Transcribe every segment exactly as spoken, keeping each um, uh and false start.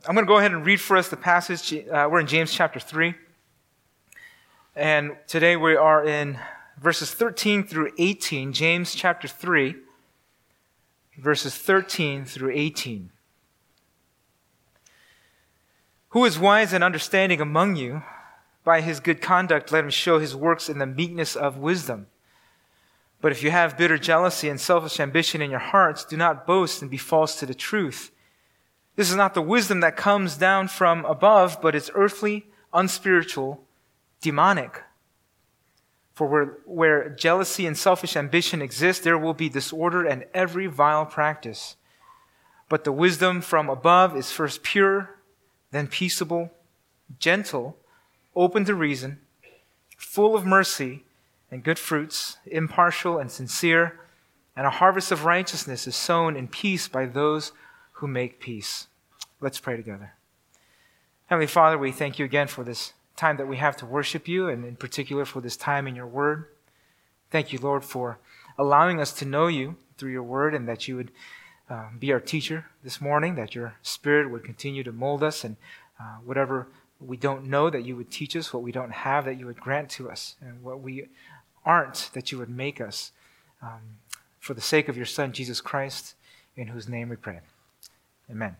I'm going to go ahead and read for us the passage. Uh, we're in James chapter three. And today we are in verses thirteen through eighteen. James chapter three, verses thirteen through eighteen. Who is wise and understanding among you? By his good conduct, let him show his works in the meekness of wisdom. But if you have bitter jealousy and selfish ambition in your hearts, do not boast and be false to the truth. This is not the wisdom that comes down from above, but it's earthly, unspiritual, demonic. For where, where jealousy and selfish ambition exist, there will be disorder and every vile practice. But the wisdom from above is first pure, then peaceable, gentle, open to reason, full of mercy and good fruits, impartial and sincere, and a harvest of righteousness is sown in peace by those who make peace. Let's pray together. Heavenly Father, we thank you again for this time that we have to worship you, and in particular for this time in your word. Thank you, Lord, for allowing us to know you through your word, and that you would uh, be our teacher this morning, that your Spirit would continue to mold us, and uh, whatever we don't know, that you would teach us, what we don't have, that you would grant to us, and what we aren't, that you would make us, um, for the sake of your Son, Jesus Christ, in whose name we pray. Amen.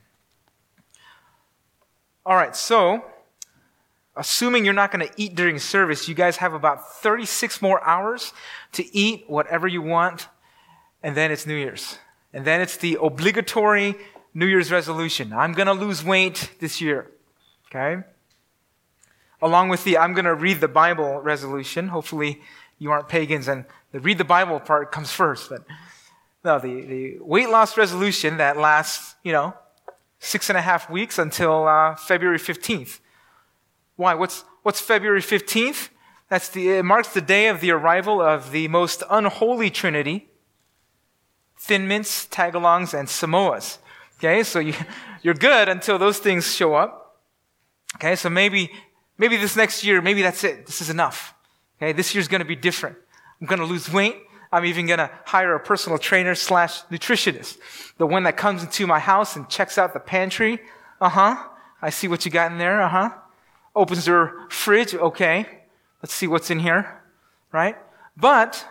All right, so, assuming you're not going to eat during service, you guys have about thirty-six more hours to eat whatever you want, and then it's New Year's. And then it's the obligatory New Year's resolution. I'm going to lose weight this year, okay? Along with the I'm going to read the Bible resolution. Hopefully you aren't pagans and the read the Bible part comes first. But no, the, the weight loss resolution that lasts, you know, six and a half weeks until uh, February fifteenth. Why? What's what's February fifteenth? That's the it marks the day of the arrival of the most unholy Trinity, Thin Mints, Tagalongs, and Samoas. Okay, so you, you're good until those things show up. Okay, so maybe maybe this next year, maybe that's it. This is enough. Okay, this year's going to be different. I'm going to lose weight. I'm even going to hire a personal trainer slash nutritionist. The one that comes into my house and checks out the pantry. Uh-huh. I see what you got in there. Uh-huh. Opens their fridge. Okay. Let's see what's in here. Right? But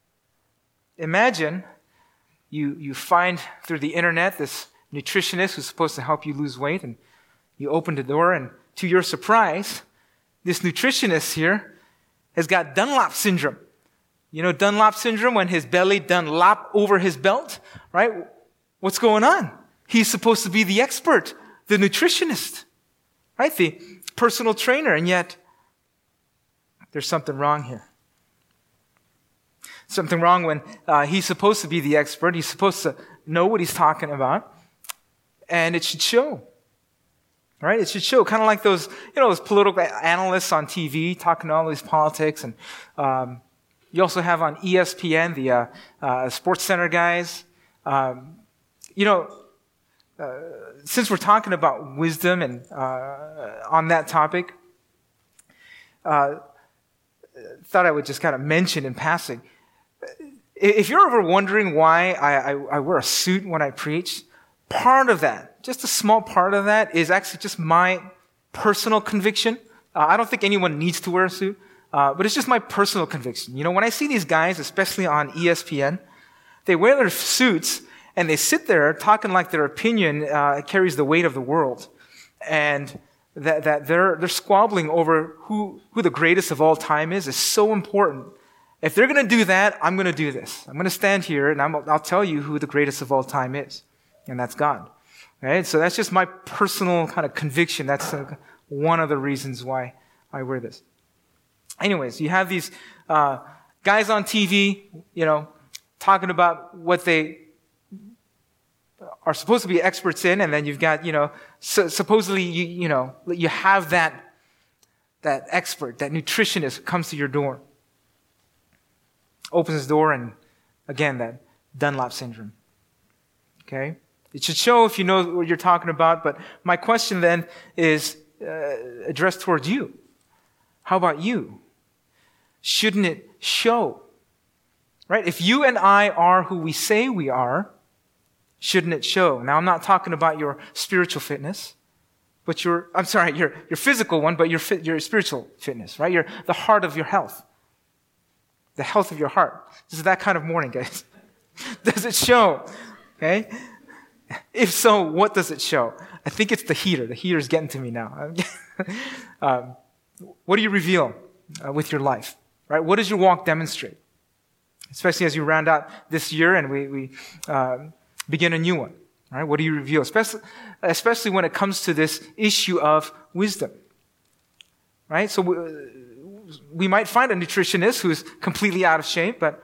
imagine you, you find through the internet this nutritionist who's supposed to help you lose weight, and you open the door, and to your surprise, this nutritionist here has got Dunlop syndrome. You know Dunlop syndrome, when his belly Dunlop over his belt, right? What's going on? He's supposed to be the expert, the nutritionist, right? The personal trainer, and yet there's something wrong here. Something wrong when uh, he's supposed to be the expert. He's supposed to know what he's talking about, and it should show. Right? It should show, kind of like those, you know, those political analysts on T V talking all these politics, and um, you also have on E S P N the uh, uh, Sports Center guys. Um, you know, uh, since we're talking about wisdom and uh, on that topic, uh, thought I would just kind of mention in passing. If you're ever wondering why I, I, I wear a suit when I preach, part of that, just a small part of that, is actually just my personal conviction. Uh, I don't think anyone needs to wear a suit, uh, but it's just my personal conviction. You know, when I see these guys, especially on E S P N, they wear their suits and they sit there talking like their opinion uh, carries the weight of the world, and that, that they're they're squabbling over who who the greatest of all time is is so important. If they're going to do that, I'm going to do this. I'm going to stand here and I'm, I'll tell you who the greatest of all time is, and that's God. Right? So that's just my personal kind of conviction. That's uh, one of the reasons why I wear this. Anyways, you have these uh, guys on T V, you know, talking about what they are supposed to be experts in, and then you've got, you know, so supposedly, you, you know, you have that, that expert, that nutritionist who comes to your door, opens his door, and again, that Dunlop syndrome. Okay? It should show if you know what you're talking about, but my question then is uh, addressed towards you. How about you? Shouldn't it show? Right? If you and I are who we say we are, shouldn't it show? Now, I'm not talking about your spiritual fitness. but your, I'm sorry, your, your physical one, but your, your spiritual fitness, right? Your, the heart of your health. The health of your heart. This is that kind of morning, guys. Does it show? Okay? If so, what does it show? I think it's the heater. The heater's getting to me now. um, what do you reveal uh, with your life? Right? What does your walk demonstrate? Especially as you round out this year and we, we uh, begin a new one. Right? What do you reveal? Especially, especially when it comes to this issue of wisdom. Right? So we, we might find a nutritionist who's completely out of shape, but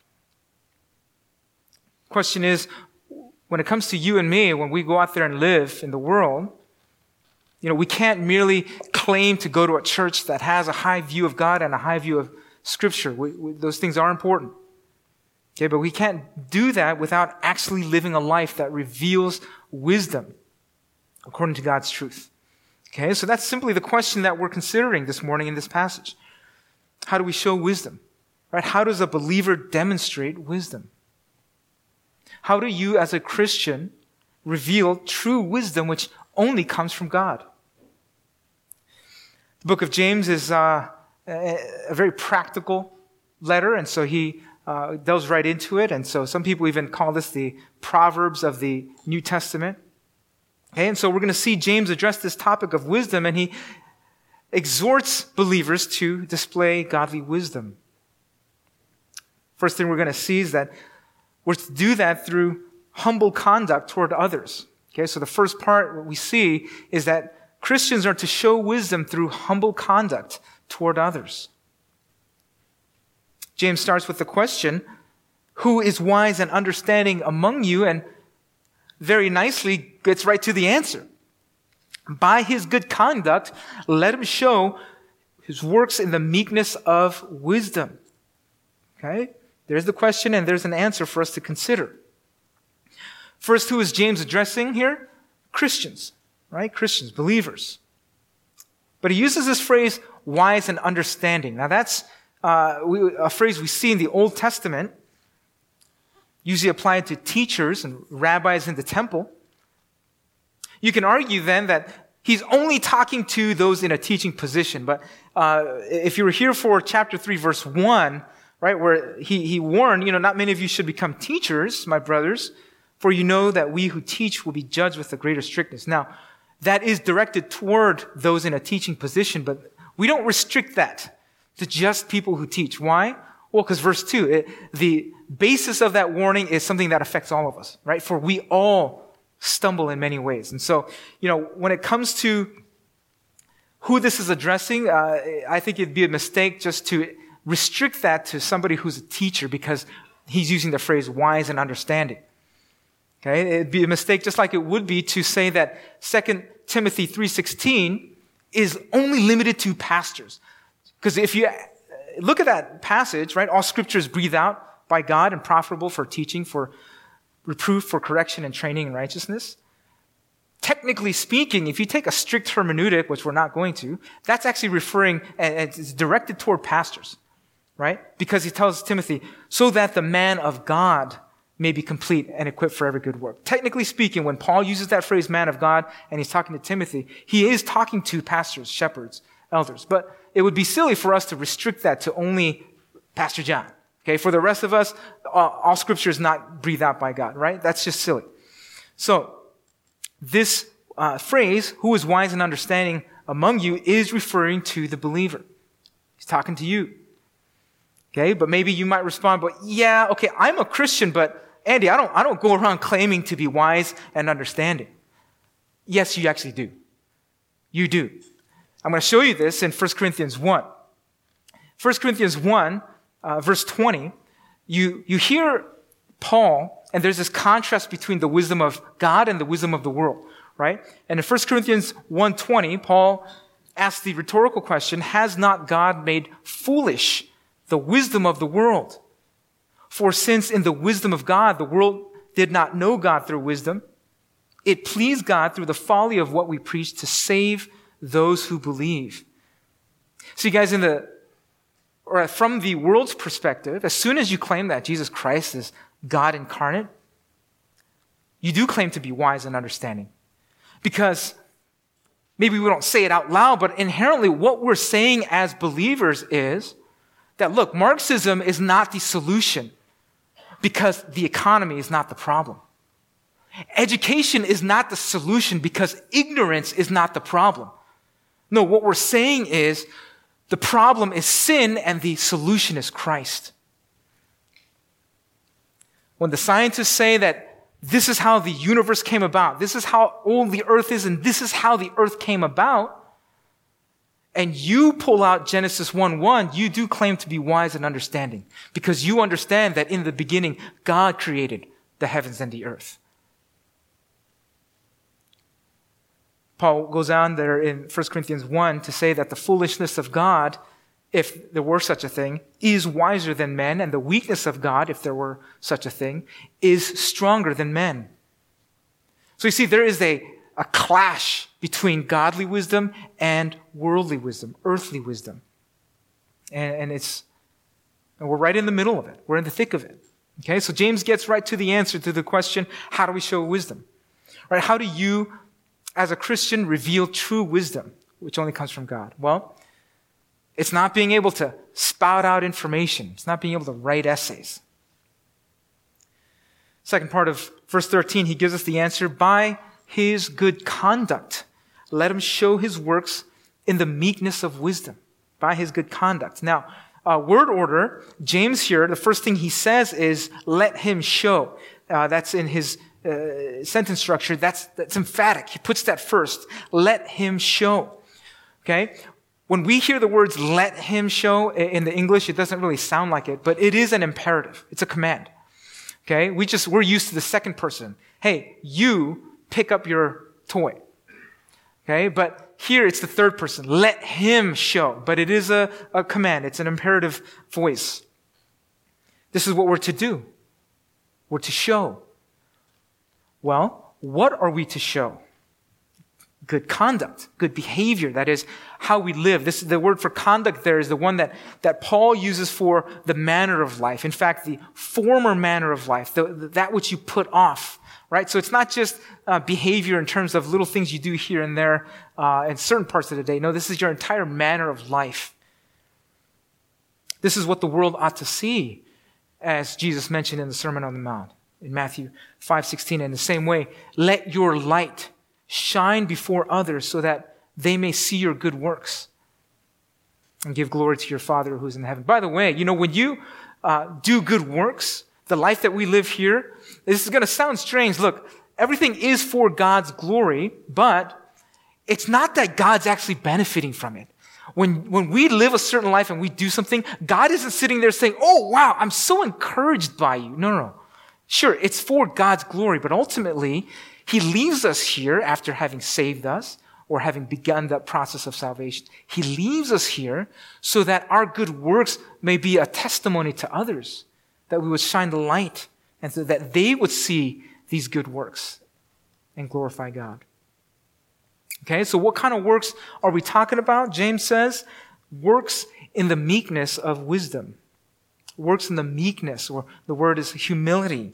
the question is, when it comes to you and me, when we go out there and live in the world, you know, we can't merely claim to go to a church that has a high view of God and a high view of Scripture. We, we, those things are important. Okay, but we can't do that without actually living a life that reveals wisdom according to God's truth. Okay, so that's simply the question that we're considering this morning in this passage. How do we show wisdom? Right? How does a believer demonstrate wisdom? How do you, as a Christian, reveal true wisdom which only comes from God? The book of James is uh, a, a very practical letter, and so he uh, delves right into it. And so some people even call this the Proverbs of the New Testament. Okay, and so we're going to see James address this topic of wisdom, and he exhorts believers to display godly wisdom. First thing we're going to see is that we're to do that through humble conduct toward others. Okay, so the first part, what we see is that Christians are to show wisdom through humble conduct toward others. James starts with the question, who is wise and understanding among you? And very nicely gets right to the answer. By his good conduct, let him show his works in the meekness of wisdom. Okay? There's the question and there's an answer for us to consider. First, who is James addressing here? Christians, right? Christians, believers. But he uses this phrase, wise and understanding. Now that's uh, we, a phrase we see in the Old Testament, usually applied to teachers and rabbis in the temple. You can argue then that he's only talking to those in a teaching position. But uh, if you were here for chapter three, verse one, right, where he, he warned, you know, not many of you should become teachers, my brothers, for you know that we who teach will be judged with the greater strictness. Now, that is directed toward those in a teaching position, but we don't restrict that to just people who teach. Why? Well, because verse two, it, the basis of that warning is something that affects all of us, right? For we all stumble in many ways. And so, you know, when it comes to who this is addressing, uh, I think it'd be a mistake just to restrict that to somebody who's a teacher because he's using the phrase wise and understanding. Okay? It'd be a mistake just like it would be to say that Second Timothy three sixteen is only limited to pastors. Because if you look at that passage, right, all scripture is breathed out by God and profitable for teaching, for reproof, for correction and training in righteousness. Technically speaking, if you take a strict hermeneutic, which we're not going to, that's actually referring, and it's directed toward pastors, right? Because he tells Timothy, so that the man of God may be complete and equipped for every good work. Technically speaking, when Paul uses that phrase, man of God, and he's talking to Timothy, he is talking to pastors, shepherds, elders. But it would be silly for us to restrict that to only Pastor John. Okay, for the rest of us, all, all scripture is not breathed out by God, right? That's just silly. So, this uh, phrase, who is wise and understanding among you, is referring to the believer. He's talking to you. Okay, but maybe you might respond, but yeah, okay, I'm a Christian, but Andy, I don't, I don't go around claiming to be wise and understanding. Yes, you actually do. You do. I'm going to show you this in First Corinthians one. First Corinthians one, uh, verse twenty, you, you hear Paul, and there's this contrast between the wisdom of God and the wisdom of the world, right? And in First Corinthians one twenty, Paul asks the rhetorical question, has not God made foolish the wisdom of the world? For since in the wisdom of God, the world did not know God through wisdom, it pleased God through the folly of what we preach to save those who believe. See, guys, in the, or from the world's perspective, as soon as you claim that Jesus Christ is God incarnate, you do claim to be wise and understanding. Because Maybe we don't say it out loud, but inherently what we're saying as believers is that, look, Marxism is not the solution because the economy is not the problem. Education is not the solution because ignorance is not the problem. No, what we're saying is the problem is sin and the solution is Christ. When the scientists say that this is how the universe came about, this is how old the earth is, and this is how the earth came about, and you pull out Genesis one one, you do claim to be wise and understanding because you understand that in the beginning, God created the heavens and the earth. Paul goes on there in First Corinthians one to say that the foolishness of God, if there were such a thing, is wiser than men, and the weakness of God, if there were such a thing, is stronger than men. So you see, there is a, a clash between godly wisdom and worldly wisdom, earthly wisdom. And, and it's, and we're right in the middle of it. We're in the thick of it. Okay, so James gets right to the answer to the question, how do we show wisdom? Right? How do you, as a Christian, reveal true wisdom, which only comes from God? Well, it's not being able to spout out information. It's not being able to write essays. Second part of verse thirteen, he gives us the answer, by his good conduct. Let him show his works in the meekness of wisdom. By his good conduct. Now, uh, word order, James here, the first thing he says is, let him show. Uh, that's in his uh, sentence structure. That's, that's emphatic. He puts that first. Let him show. Okay? When we hear the words, let him show in the English, it doesn't really sound like it, but it is an imperative. It's a command. Okay? We just, we're used to the second person. Hey, you pick up your toy. Okay? But here it's the third person. Let him show. But it is a, a command. It's an imperative voice. This is what we're to do. We're to show. Well, what are we to show? Good conduct, good behavior. That is how we live. This the word for conduct there is the one that, that Paul uses for the manner of life. In fact, the former manner of life, the, that which you put off, right? So it's not just uh, behavior in terms of little things you do here and there uh, in certain parts of the day. No, this is your entire manner of life. This is what the world ought to see, as Jesus mentioned in the Sermon on the Mount in Matthew five sixteen. In the same way, let your light shine before others so that they may see your good works and give glory to your Father who's in heaven. By the way, you know, when you uh, do good works, the life that we live here, this is going to sound strange. Look, everything is for God's glory, but it's not that God's actually benefiting from it. When, when we live a certain life and we do something, God isn't sitting there saying, oh, wow, I'm so encouraged by you. No, no, no. Sure, it's for God's glory, but ultimately, he leaves us here after having saved us or having begun that process of salvation. He leaves us here so that our good works may be a testimony to others, that we would shine the light and so that they would see these good works and glorify God. Okay, so what kind of works are we talking about? James says, works in the meekness of wisdom. Works in the meekness, or the word is humility.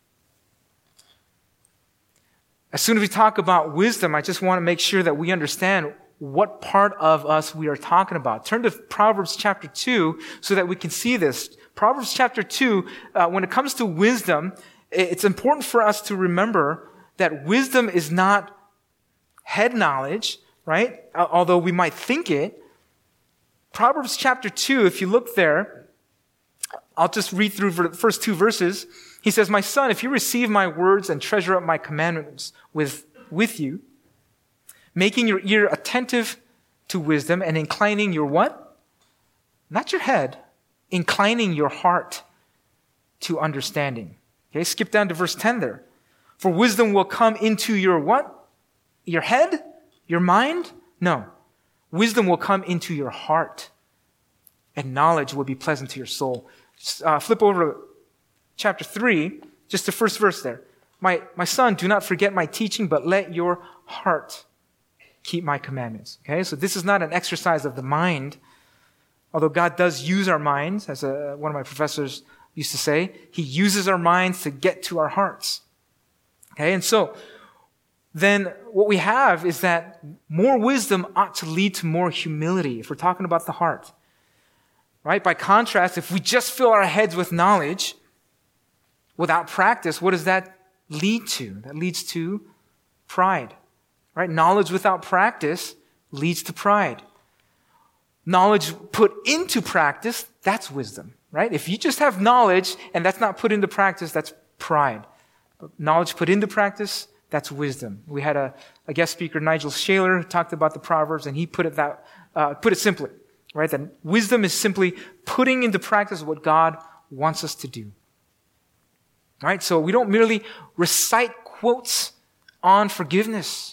As soon as we talk about wisdom, I just want to make sure that we understand what part of us we are talking about. Turn to Proverbs chapter two so that we can see this. Proverbs chapter two, uh, when it comes to wisdom, it's important for us to remember that wisdom is not head knowledge, right? Although we might think it. Proverbs chapter two, if you look there, I'll just read through the first two verses. He says, my son, if you receive my words and treasure up my commandments with, with you, making your ear attentive to wisdom and inclining your what? Not your head, inclining your heart to understanding. Okay, skip down to verse ten there. For wisdom will come into your what? Your head? Your mind? No. Wisdom will come into your heart, and knowledge will be pleasant to your soul. Uh, flip over to chapter three, just the first verse there. My, my son, do not forget my teaching, but let your heart keep my commandments. Okay, so this is not an exercise of the mind, although God does use our minds, as a, one of my professors used to say. He uses our minds to get to our hearts. Okay, and so then what we have is that more wisdom ought to lead to more humility, if we're talking about the heart. Right? By contrast, if we just fill our heads with knowledge without practice, what does that lead to? That leads to pride. Right? Knowledge without practice leads to pride. Knowledge put into practice, that's wisdom. Right? If you just have knowledge and that's not put into practice, that's pride. But knowledge put into practice, that's wisdom. We had a, a guest speaker, Nigel Shaler, who talked about the Proverbs, and he put it that uh, put it simply. Right? That wisdom is simply putting into practice what God wants us to do. Right? So we don't merely recite quotes on forgiveness.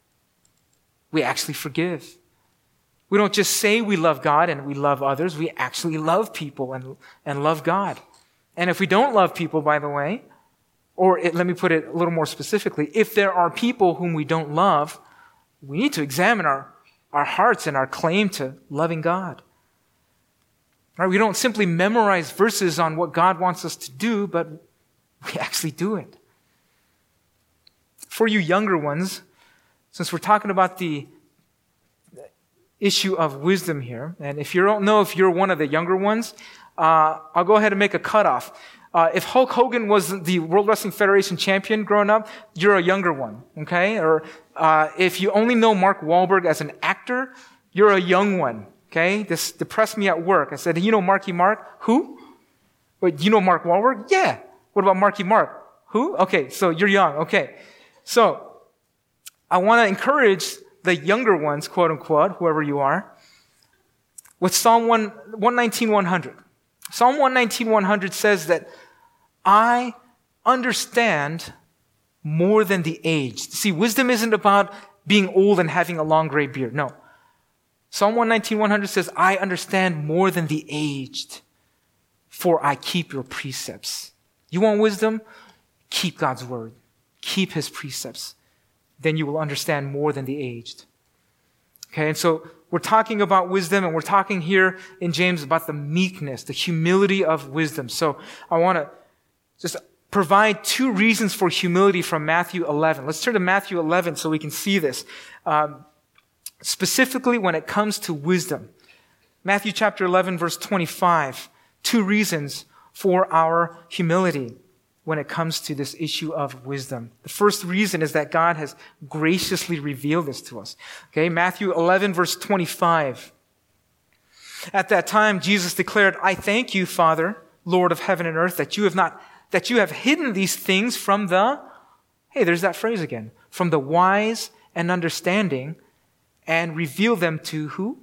We actually forgive. We don't just say we love God and we love others. We actually love people and, and love God. And if we don't love people, by the way, or it, let me put it a little more specifically, if there are people whom we don't love, we need to examine our our hearts and our claim to loving God. Right? We don't simply memorize verses on what God wants us to do, but we actually do it. For you younger ones, since we're talking about the issue of wisdom here, and if you don't know if you're one of the younger ones, uh, I'll go ahead and make a cutoff. Uh, if Hulk Hogan was the World Wrestling Federation champion growing up, you're a younger one, okay? Or uh, if you only know Mark Wahlberg as an actor, you're a young one, okay? This depressed me at work. I said, you know Marky Mark? Who? Wait, you know Mark Wahlberg? Yeah. What about Marky Mark? Who? Okay, so you're young, okay. So I want to encourage the younger ones, quote unquote, whoever you are, with Psalm one nineteen, one hundred. Psalm one nineteen, one hundred says that I understand more than the aged. See, wisdom isn't about being old and having a long gray beard. No. Psalm one nineteen, one hundred says, I understand more than the aged, for I keep your precepts. You want wisdom? Keep God's word. Keep his precepts. Then you will understand more than the aged. Okay, and so we're talking about wisdom, and we're talking here in James about the meekness, the humility of wisdom. So I want to just provide two reasons for humility from Matthew eleven. Let's turn to Matthew eleven so we can see this. Um, specifically when it comes to wisdom. Matthew chapter eleven, verse twenty-five. Two reasons for our humility when it comes to this issue of wisdom. The first reason is that God has graciously revealed this to us. Okay, Matthew eleven, verse twenty-five. At that time, Jesus declared, I thank you, Father, Lord of heaven and earth, that you have not, that you have hidden these things from the, hey, there's that phrase again, from the wise and understanding, and reveal them to who?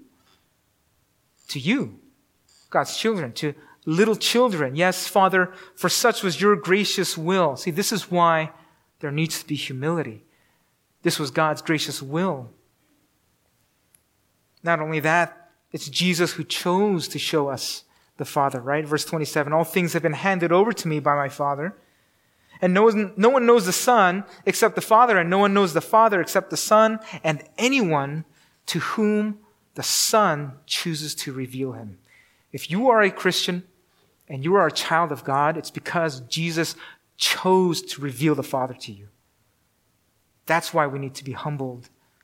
To you, God's children, to little children. Yes, Father, for such was your gracious will. See, this is why there needs to be humility. This was God's gracious will. Not only that, it's Jesus who chose to show us the Father, right? Verse twenty-seven, all things have been handed over to me by my Father. And no one, no one knows the Son except the Father, and no one knows the Father except the Son, and anyone to whom the Son chooses to reveal him. If you are a Christian and you are a child of God, it's because Jesus chose to reveal the Father to you. That's why we need to be humbled.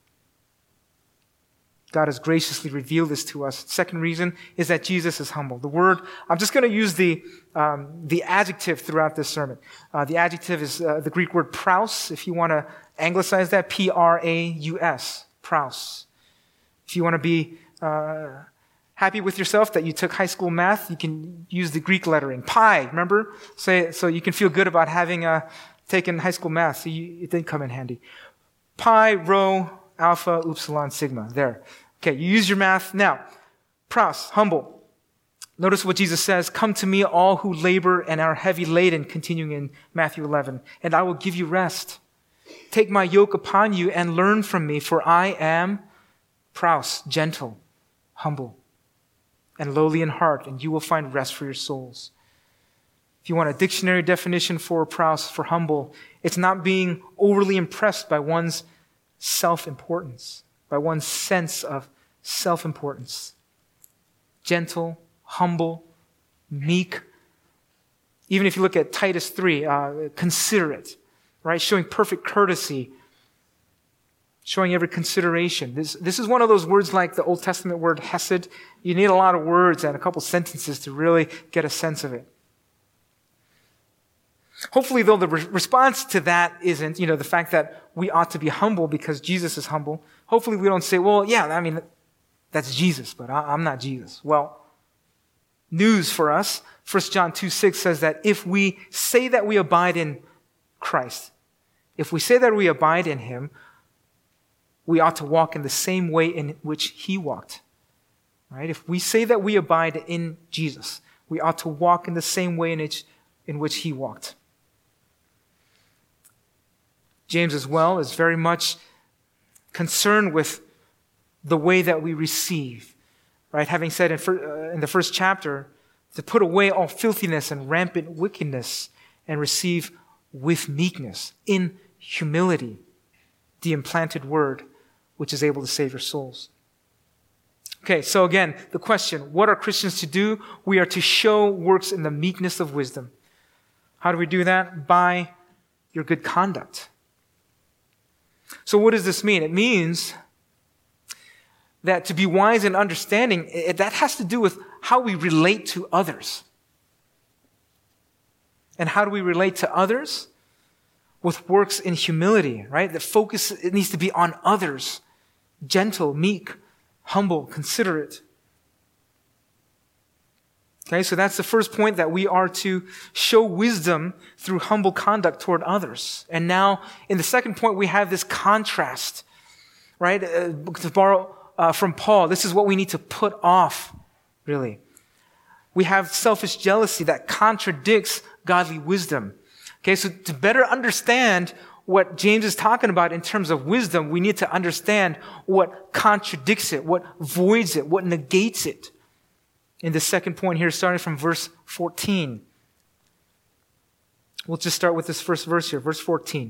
God has graciously revealed this to us. Second reason is that Jesus is humble. The word, I'm just going to use the um, the adjective throughout this sermon. Uh, the adjective is uh, the Greek word praus. If you want to anglicize that, P R A U S, praus. If you want to be uh, happy with yourself that you took high school math, you can use the Greek lettering. Pi, remember? Say, so you can feel good about having uh, taken high school math. So you, it did come in handy. Pi, rho, alpha, upsilon, sigma. There. Okay, you use your math. Now, praus, humble. Notice what Jesus says, come to me all who labor and are heavy laden, continuing in Matthew eleven, and I will give you rest. Take my yoke upon you and learn from me, for I am praus, gentle, humble, and lowly in heart, and you will find rest for your souls. If you want a dictionary definition for praus, for humble, it's not being overly impressed by one's self-importance, by one's sense of self-importance. Gentle, humble, meek. Even if you look at Titus three, uh, considerate, right? Showing perfect courtesy, showing every consideration. This, this is one of those words like the Old Testament word hesed. You need a lot of words and a couple sentences to really get a sense of it. Hopefully, though, the re- response to that isn't, you know, the fact that we ought to be humble because Jesus is humble. Hopefully, we don't say, well, yeah, I mean, that's Jesus, but I, I'm not Jesus. Well, news for us. First John two six says that if we say that we abide in Christ, if we say that we abide in Him, we ought to walk in the same way in which He walked. Right? If we say that we abide in Jesus, we ought to walk in the same way in which, in which He walked. James as well is very much concerned with the way that we receive. Right? Having said in, uh, in the first chapter, to put away all filthiness and rampant wickedness and receive with meekness, in humility, the implanted word, which is able to save your souls. Okay, so again, the question, what are Christians to do? We are to show works in the meekness of wisdom. How do we do that? By your good conduct. So what does this mean? It means that to be wise and understanding, it, that has to do with how we relate to others. And how do we relate to others? With works in humility, right? The focus, it needs to be on others. Gentle, meek, humble, considerate. Okay, so that's the first point, that we are to show wisdom through humble conduct toward others. And now, in the second point, we have this contrast, right? Uh, to borrow uh, from Paul, this is what we need to put off, really. We have selfish jealousy that contradicts godly wisdom. Okay, so to better understand what James is talking about in terms of wisdom, we need to understand what contradicts it, what voids it, what negates it. In the second point here, starting from verse fourteen. We'll just start with this first verse here, verse fourteen.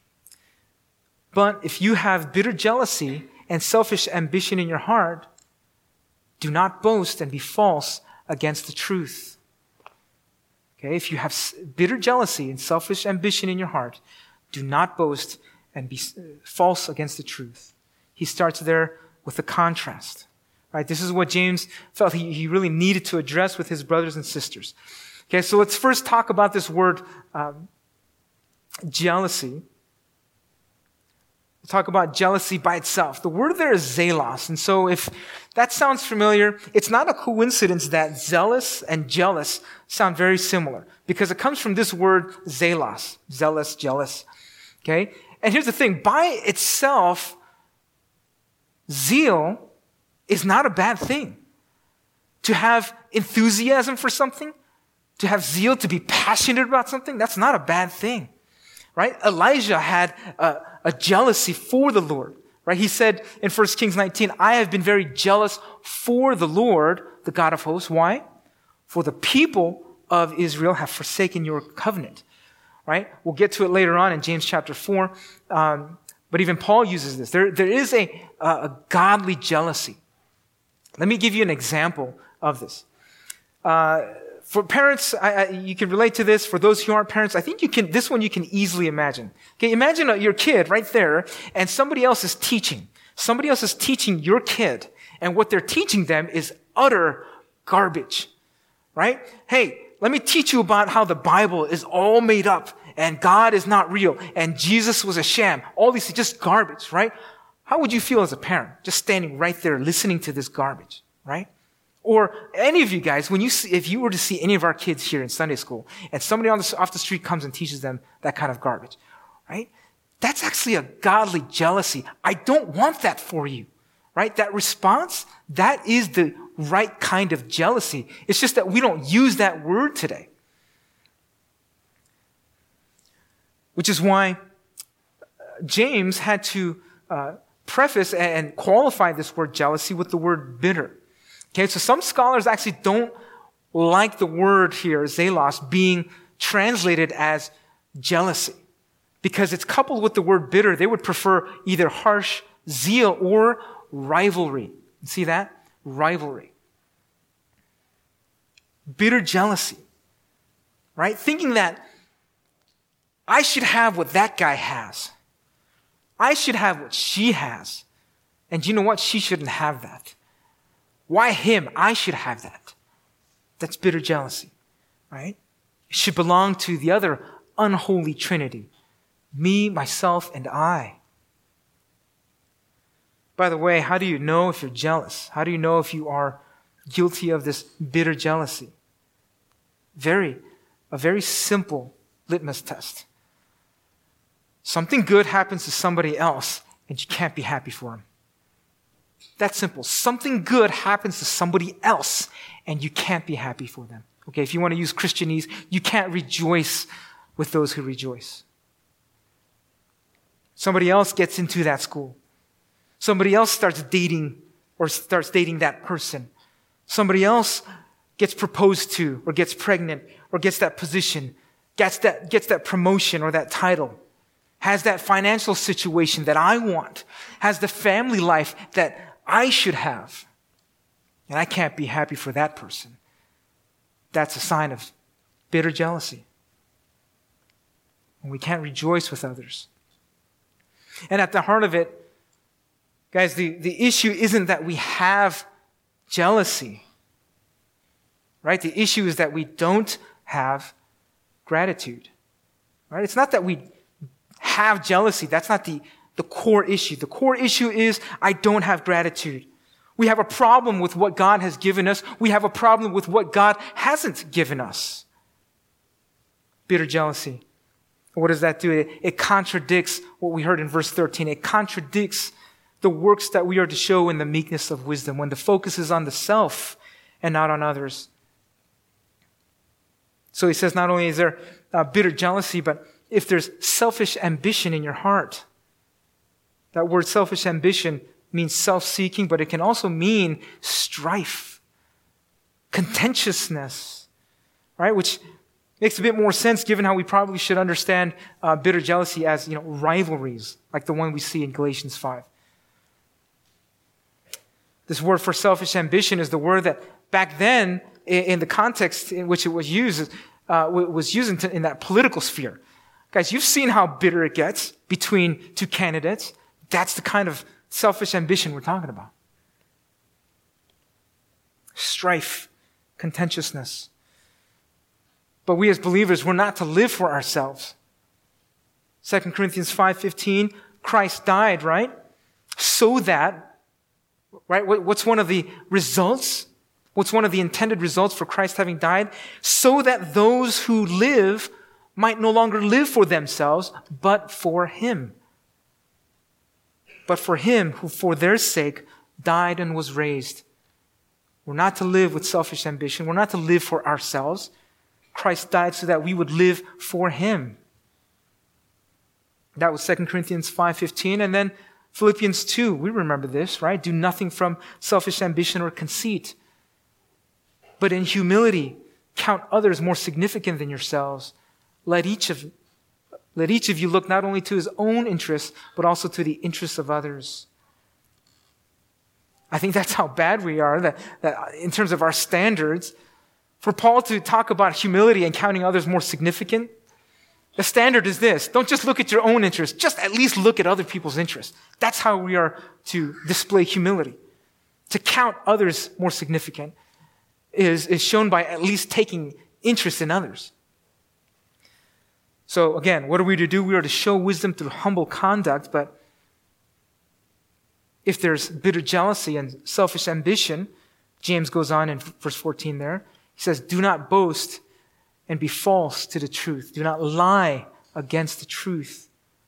But if you have bitter jealousy and selfish ambition in your heart, do not boast and be false against the truth. Okay, if you have bitter jealousy and selfish ambition in your heart, do not boast and be false against the truth. He starts there with a contrast. Right? This is what James felt he, he really needed to address with his brothers and sisters. Okay, so let's first talk about this word um, jealousy. We'll talk about jealousy by itself. The word there is zelos. And so if that sounds familiar, it's not a coincidence that zealous and jealous sound very similar, because it comes from this word zelos, zealous, jealous. Okay? And here's the thing, by itself, zeal is not a bad thing. To have enthusiasm for something, to have zeal, to be passionate about something, that's not a bad thing. Right? Elijah had a, a jealousy for the Lord. Right? He said in First Kings nineteen, I have been very jealous for the Lord, the God of hosts. Why? For the people of Israel have forsaken your covenant. Right? We'll get to it later on in James chapter four. Um, but even Paul uses this. There, there is a, a godly jealousy. Let me give you an example of this. Uh, for parents, I, I, you can relate to this. For those who aren't parents, I think you can. This one you can easily imagine. Okay, imagine a, your kid right there, and somebody else is teaching. Somebody else is teaching your kid, and what they're teaching them is utter garbage. Right? Hey, let me teach you about how the Bible is all made up, and God is not real, and Jesus was a sham. All these just garbage, right? How would you feel as a parent, just standing right there listening to this garbage, right? Or any of you guys, when you see, if you were to see any of our kids here in Sunday school, and somebody on the, off the street comes and teaches them that kind of garbage, right? That's actually a godly jealousy. I don't want that for you, right? That response, that is the right kind of jealousy. It's just that we don't use that word today. Which is why James had to uh, preface and qualify this word jealousy with the word bitter. Okay, so some scholars actually don't like the word here, zelos, being translated as jealousy, because it's coupled with the word bitter. They would prefer either harsh zeal or rivalry. See that? Rivalry. Bitter jealousy. Right? Thinking that I should have what that guy has. I should have what she has. And you know what? She shouldn't have that. Why him? I should have that. That's bitter jealousy, right? It should belong to the other unholy trinity. Me, myself, and I. By the way, how do you know if you're jealous? How do you know if you are guilty of this bitter jealousy? Very, a very simple litmus test. Something good happens to somebody else, and you can't be happy for them. That's simple. Something good happens to somebody else, and you can't be happy for them. Okay, if you want to use Christianese, you can't rejoice with those who rejoice. Somebody else gets into that school. Somebody else starts dating or starts dating that person. Somebody else gets proposed to or gets pregnant or gets that position, gets that, gets that promotion or that title, has that financial situation that I want, has the family life that I should have. And I can't be happy for that person. That's a sign of bitter jealousy. And we can't rejoice with others. And at the heart of it, guys, the, the issue isn't that we have jealousy, right? The issue is that we don't have gratitude, right? It's not that we have jealousy. That's not the, the core issue. The core issue is I don't have gratitude. We have a problem with what God has given us. We have a problem with what God hasn't given us. Bitter jealousy. What does that do? It, it contradicts what we heard in verse thirteen. It contradicts the works that we are to show in the meekness of wisdom when the focus is on the self and not on others. So he says not only is there uh, bitter jealousy, but if there's selfish ambition in your heart. That word selfish ambition means self-seeking, but it can also mean strife, contentiousness, right? Which makes a bit more sense given how we probably should understand uh, bitter jealousy as, you know, rivalries, like the one we see in Galatians five. This word for selfish ambition is the word that back then, in, in the context in which it was used, uh, was used in, in that political sphere. Guys, you've seen how bitter it gets between two candidates. That's the kind of selfish ambition we're talking about. Strife, contentiousness. But we as believers, we're not to live for ourselves. Second Corinthians five fifteen, Christ died, right? So that, right? What's one of the results? What's one of the intended results for Christ having died? So that those who live might no longer live for themselves, but for Him. But for Him who for their sake died and was raised. We're not to live with selfish ambition. We're not to live for ourselves. Christ died so that we would live for Him. That was Second Corinthians five fifteen. And then Philippians two, we remember this, right? Do nothing from selfish ambition or conceit, but in humility count others more significant than yourselves. Let each of let each of you look not only to his own interests, but also to the interests of others. I think that's how bad we are, that, that in terms of our standards. For Paul to talk about humility and counting others more significant, the standard is this. Don't just look at your own interests. Just at least look at other people's interests. That's how we are to display humility. To count others more significant is, is shown by at least taking interest in others. So again, what are we to do? We are to show wisdom through humble conduct, but if there's bitter jealousy and selfish ambition, James goes on in verse fourteen there, he says, do not boast and be false to the truth. Do not lie against the truth.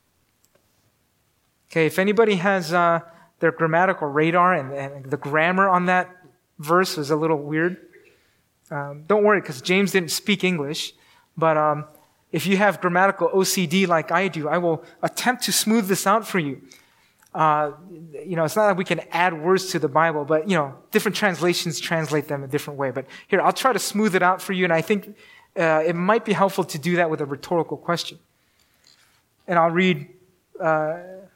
Okay, if anybody has uh, their grammatical radar and, and the grammar on that verse was a little weird, um, don't worry, because James didn't speak English, but um, if you have grammatical O C D like I do, I will attempt to smooth this out for you. Uh, you know, it's not that we can add words to the Bible, but, you know, different translations translate them a different way. But here, I'll try to smooth it out for you, and I think uh, it might be helpful to do that with a rhetorical question. And I'll read uh,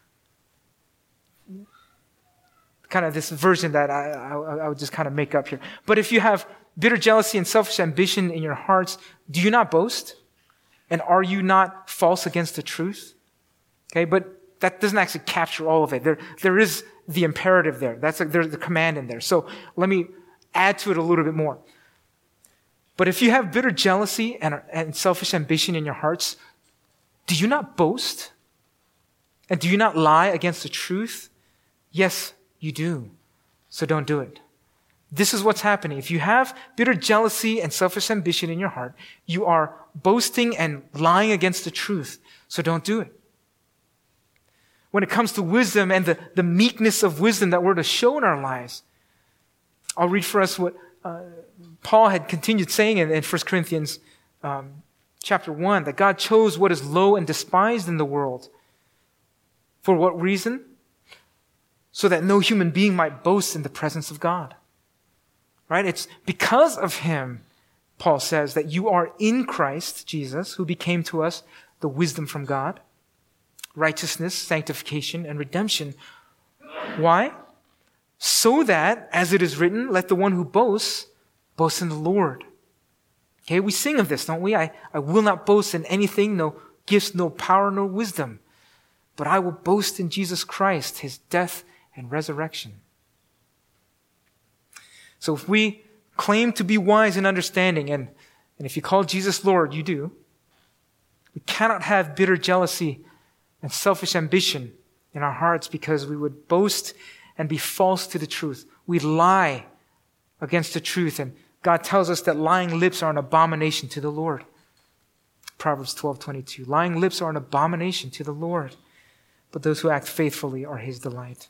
kind of this version that I, I, I would just kind of make up here. But if you have bitter jealousy and selfish ambition in your hearts, do you not boast? And are you not false against the truth? Okay, but that doesn't actually capture all of it. There, there is the imperative there. That's a, there's the command in there. So let me add to it a little bit more. But if you have bitter jealousy and, and selfish ambition in your hearts, do you not boast? And do you not lie against the truth? Yes, you do. So don't do it. This is what's happening. If you have bitter jealousy and selfish ambition in your heart, you are boasting and lying against the truth. So don't do it. When it comes to wisdom and the, the meekness of wisdom that we're to show in our lives, I'll read for us what uh, Paul had continued saying in, in First Corinthians um, chapter one, that God chose what is low and despised in the world. For what reason? So that no human being might boast in the presence of God. Right? It's because of him, Paul says, that you are in Christ Jesus, who became to us the wisdom from God, righteousness, sanctification, and redemption. Why? So that, as it is written, let the one who boasts, boast in the Lord. Okay, we sing of this, don't we? I, I will not boast in anything, no gifts, no power, no wisdom. But I will boast in Jesus Christ, his death and resurrection. So if we claim to be wise in understanding, and, and if you call Jesus Lord, you do, we cannot have bitter jealousy and selfish ambition in our hearts because we would boast and be false to the truth. We lie against the truth, and God tells us that lying lips are an abomination to the Lord. Proverbs twelve twenty-two. Lying lips are an abomination to the Lord, but those who act faithfully are his delight.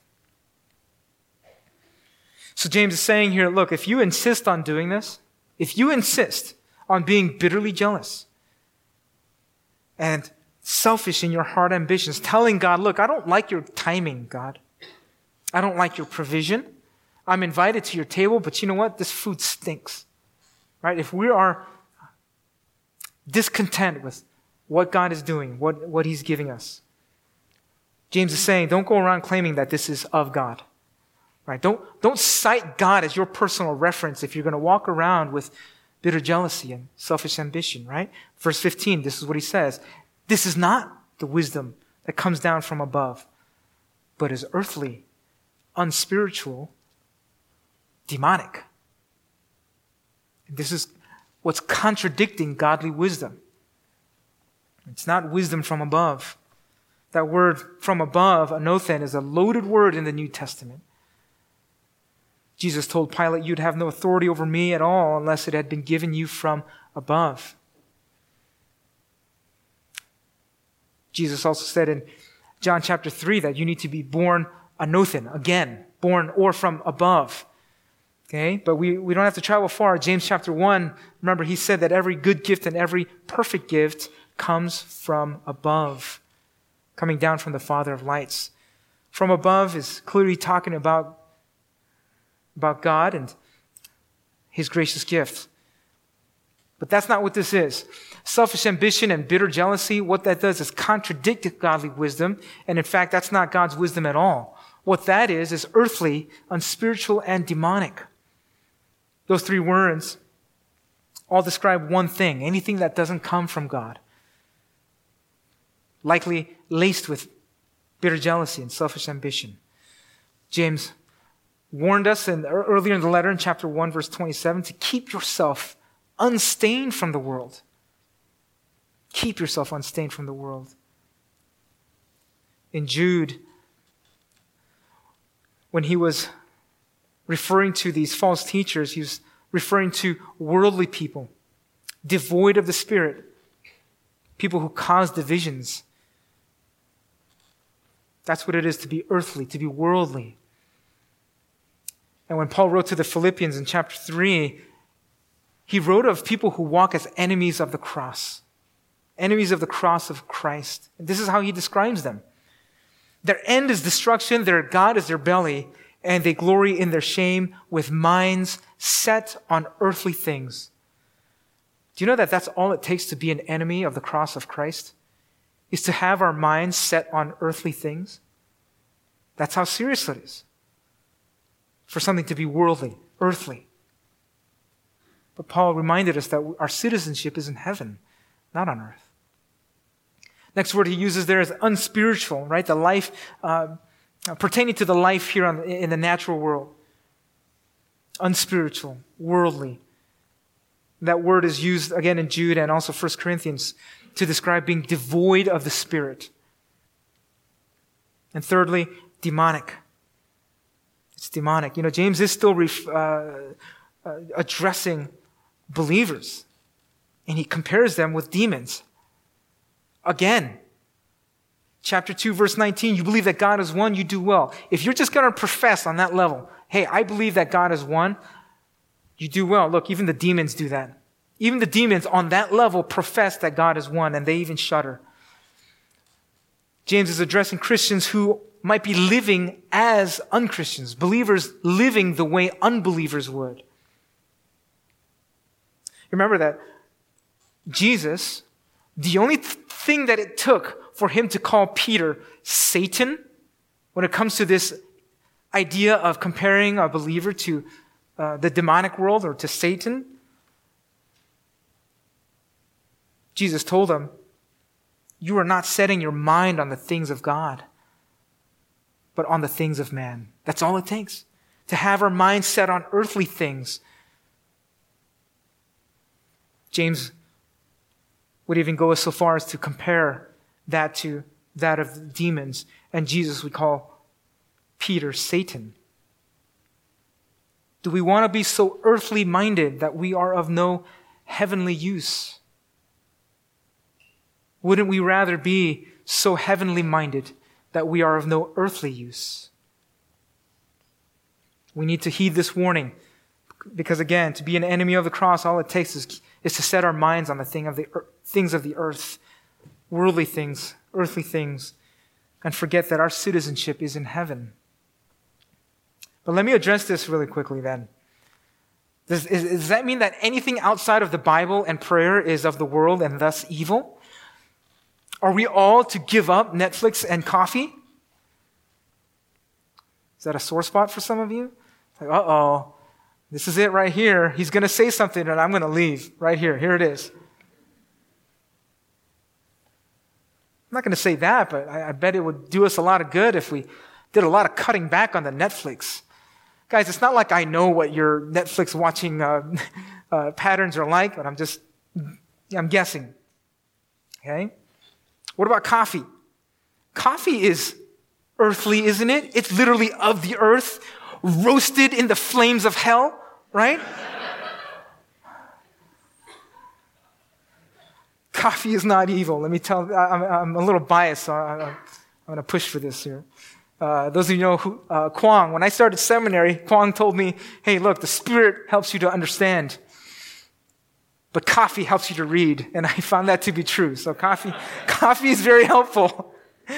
So James is saying here, look, if you insist on doing this, if you insist on being bitterly jealous and selfish in your heart ambitions, telling God, look, I don't like your timing, God. I don't like your provision. I'm invited to your table, but you know what? This food stinks. Right? If we are discontent with what God is doing, what, what he's giving us, James is saying, don't go around claiming that this is of God. Right? Don't, don't cite God as your personal reference if you're going to walk around with bitter jealousy and selfish ambition, right? Verse fifteen, this is what he says. This is not the wisdom that comes down from above, but is earthly, unspiritual, demonic. This is what's contradicting godly wisdom. It's not wisdom from above. That word from above, anothen, is a loaded word in the New Testament. Jesus told Pilate, you'd have no authority over me at all unless it had been given you from above. Jesus also said in John chapter three that you need to be born anothen, again, born or from above. Okay, but we, we don't have to travel far. James chapter one, remember he said that every good gift and every perfect gift comes from above, coming down from the Father of lights. From above is clearly talking about about God and his gracious gift. But that's not what this is. Selfish ambition and bitter jealousy, what that does is contradict godly wisdom. And in fact, that's not God's wisdom at all. What that is, is earthly, unspiritual, and demonic. Those three words all describe one thing, anything that doesn't come from God. Likely laced with bitter jealousy and selfish ambition. James warned us in, earlier in the letter in chapter one, verse twenty-seven, to keep yourself unstained from the world. Keep yourself unstained from the world. In Jude, when he was referring to these false teachers, he was referring to worldly people, devoid of the Spirit, people who cause divisions. That's what it is to be earthly, to be worldly. And when Paul wrote to the Philippians in chapter three, he wrote of people who walk as enemies of the cross, enemies of the cross of Christ. And this is how he describes them. Their end is destruction, their God is their belly, and they glory in their shame with minds set on earthly things. Do you know that that's all it takes to be an enemy of the cross of Christ? Is to have our minds set on earthly things? That's how serious it is. For something to be worldly, earthly. But Paul reminded us that our citizenship is in heaven, not on earth. Next word he uses there is unspiritual, right? The life, uh, pertaining to the life here on, in the natural world. Unspiritual, worldly. That word is used again in Jude and also First Corinthians to describe being devoid of the Spirit. And thirdly, demonic. It's demonic. You know, James is still ref, uh, uh, addressing believers, and he compares them with demons. Again, chapter two, verse nineteen, you believe that God is one, you do well. If you're just going to profess on that level, hey, I believe that God is one, you do well. Look, even the demons do that. Even the demons on that level profess that God is one, and they even shudder. James is addressing Christians who might be living as unchristians, believers living the way unbelievers would. Remember that Jesus, the only th- thing that it took for him to call Peter Satan, when it comes to this idea of comparing a believer to uh, the demonic world or to Satan, Jesus told him, you are not setting your mind on the things of God, but on the things of man. That's all it takes. To have our mind set on earthly things. James would even go so far as to compare that to that of the demons. And Jesus would call Peter Satan. Do we want to be so earthly minded that we are of no heavenly use? Wouldn't we rather be so heavenly minded that we are of no earthly use? We need to heed this warning because, again, to be an enemy of the cross, all it takes is, is to set our minds on the thing of the things of the earth, worldly things, earthly things, and forget that our citizenship is in heaven. But let me address this really quickly then. Does, is, does that mean that anything outside of the Bible and prayer is of the world and thus evil? Are we all to give up Netflix and coffee? Is that a sore spot for some of you? Like, uh-oh, this is it right here. He's going to say something and I'm going to leave right here. Here it is. I'm not going to say that, but I, I bet it would do us a lot of good if we did a lot of cutting back on the Netflix. Guys, it's not like I know what your Netflix watching uh, uh, patterns are like, but I'm just, I'm guessing. Okay? What about coffee? Coffee is earthly, isn't it? It's literally of the earth, roasted in the flames of hell, right? Coffee is not evil. Let me tell, I'm, I'm a little biased, so I, I'm going to push for this here. Uh, those of you know who, uh, Kwong, when I started seminary, Kwong told me, hey, look, the Spirit helps you to understand, but coffee helps you to read. And I found that to be true. So coffee, coffee is very helpful.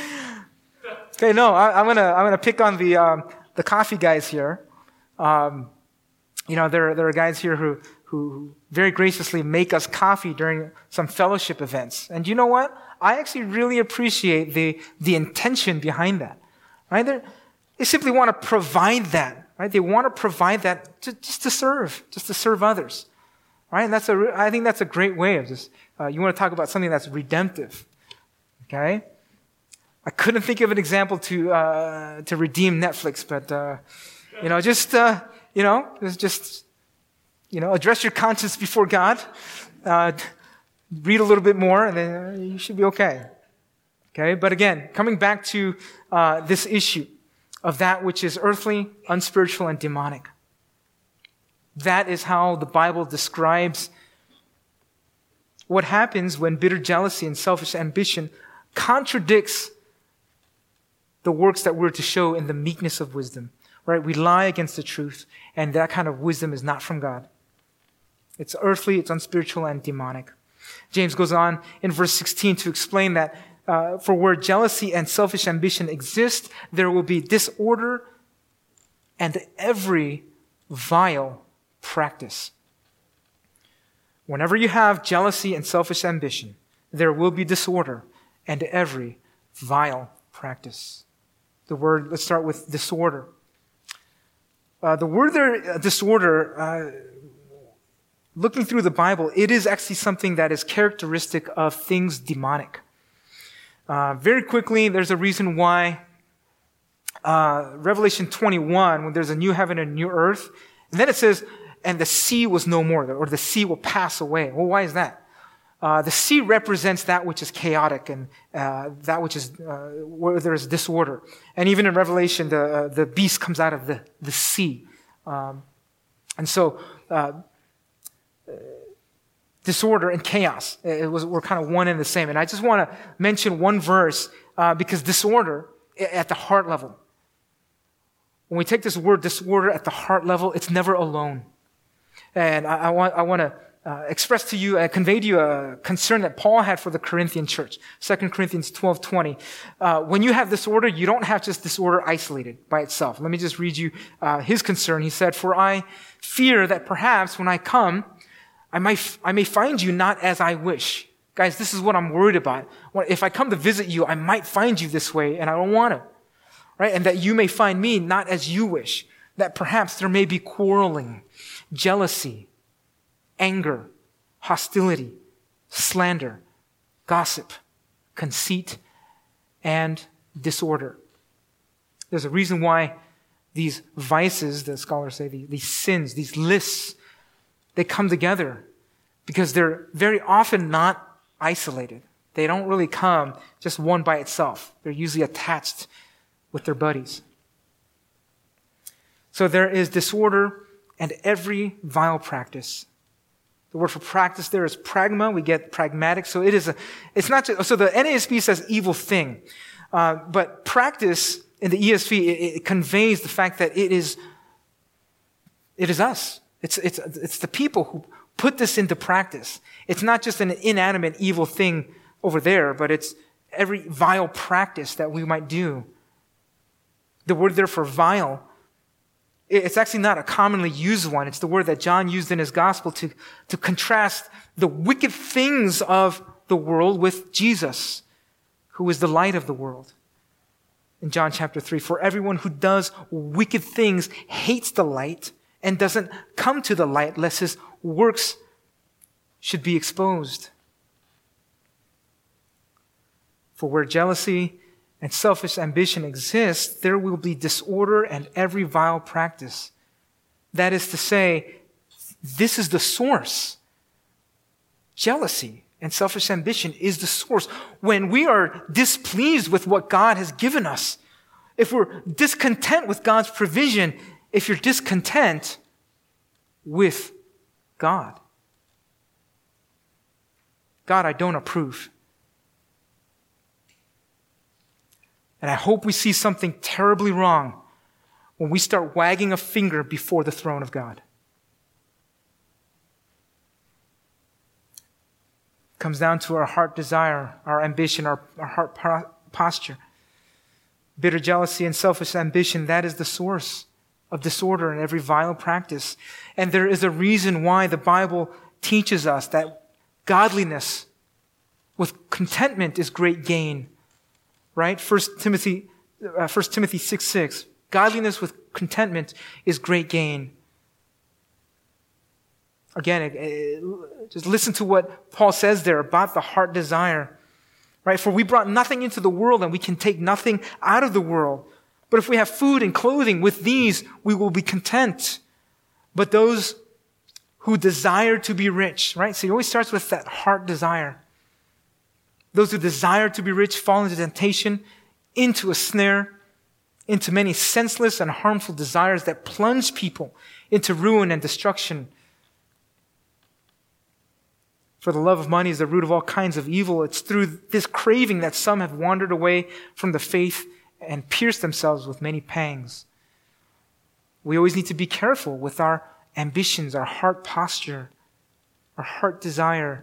Okay, no, I, I'm gonna, I'm gonna pick on the, um, the coffee guys here. Um, you know, there, there are guys here who, who very graciously make us coffee during some fellowship events. And you know what? I actually really appreciate the, the intention behind that. Right? They're, they simply want to provide that. Right? They want to provide that to, just to serve, just to serve others. Right? And that's a, I think that's a great way of just, uh, you want to talk about something that's redemptive. Okay? I couldn't think of an example to, uh, to redeem Netflix, but, uh, you know, just, uh, you know, just, just, you know, address your conscience before God, uh, read a little bit more, and then uh, you should be okay. Okay? But again, coming back to, uh, this issue of that which is earthly, unspiritual, and demonic. That is how the Bible describes what happens when bitter jealousy and selfish ambition contradicts the works that we're to show in the meekness of wisdom. Right? We lie against the truth, and that kind of wisdom is not from God. It's earthly, it's unspiritual, and demonic. James goes on in verse sixteen to explain that uh, for where jealousy and selfish ambition exist, there will be disorder and every vile practice. Whenever you have jealousy and selfish ambition, there will be disorder and every vile practice. The word, let's start with disorder. Uh, the word there, uh, disorder, uh, looking through the Bible, it is actually something that is characteristic of things demonic. Uh, very quickly, there's a reason why uh, Revelation twenty-one, when there's a new heaven and a new earth, and then it says, and the sea was no more, or the sea will pass away. Well, why is that? Uh, the sea represents that which is chaotic and uh, that which is uh, where there is disorder. And even in Revelation, the uh, the beast comes out of the, the sea. Um, and so uh, disorder and chaos, it was were kind of one and the same. And I just want to mention one verse uh, because disorder at the heart level. When we take this word disorder at the heart level, it's never alone. And I, I want I want to uh, express to you, uh, convey to you a concern that Paul had for the Corinthian church. Second Corinthians twelve twenty. Uh, when you have disorder, you don't have just disorder isolated by itself. Let me just read you uh, his concern. He said, "For I fear that perhaps when I come, I might I may find you not as I wish." Guys, this is what I'm worried about. If I come to visit you, I might find you this way, and I don't want to. Right? And that you may find me not as you wish. That perhaps there may be quarreling, jealousy, anger, hostility, slander, gossip, conceit, and disorder. There's a reason why these vices, the scholars say, these sins, these lists, they come together because they're very often not isolated. They don't really come just one by itself. They're usually attached with their buddies. So there is disorder and every vile practice. The word for practice there is pragma. We get pragmatic. So it is a, it's not just, so the N A S B says evil thing. Uh, but practice in the E S V, it, it conveys the fact that it is, it is us. It's, it's, it's the people who put this into practice. It's not just an inanimate evil thing over there, but it's every vile practice that we might do. The word there for vile, it's actually not a commonly used one. It's the word that John used in his gospel to, to contrast the wicked things of the world with Jesus, who is the light of the world. In John chapter three, for everyone who does wicked things hates the light and doesn't come to the light lest his works should be exposed. For where jealousy and selfish ambition exists, there will be disorder and every vile practice. That is to say, this is the source. Jealousy and selfish ambition is the source. When we are displeased with what God has given us, if we're discontent with God's provision, if you're discontent with God. God, I don't approve. And I hope we see something terribly wrong when we start wagging a finger before the throne of God. It comes down to our heart desire, our ambition, our, our heart po- posture. Bitter jealousy and selfish ambition, that is the source of disorder and every vile practice. And there is a reason why the Bible teaches us that godliness with contentment is great gain. Right? First Timothy, uh, First Timothy six six. Godliness with contentment is great gain. Again, it, it, just listen to what Paul says there about the heart desire. Right? For we brought nothing into the world and we can take nothing out of the world. But if we have food and clothing, with these we will be content. But those who desire to be rich, right? So it always starts with that heart desire. Those who desire to be rich fall into temptation, into a snare, into many senseless and harmful desires that plunge people into ruin and destruction. For the love of money is the root of all kinds of evil. It's through this craving that some have wandered away from the faith and pierced themselves with many pangs. We always need to be careful with our ambitions, our heart posture, our heart desire.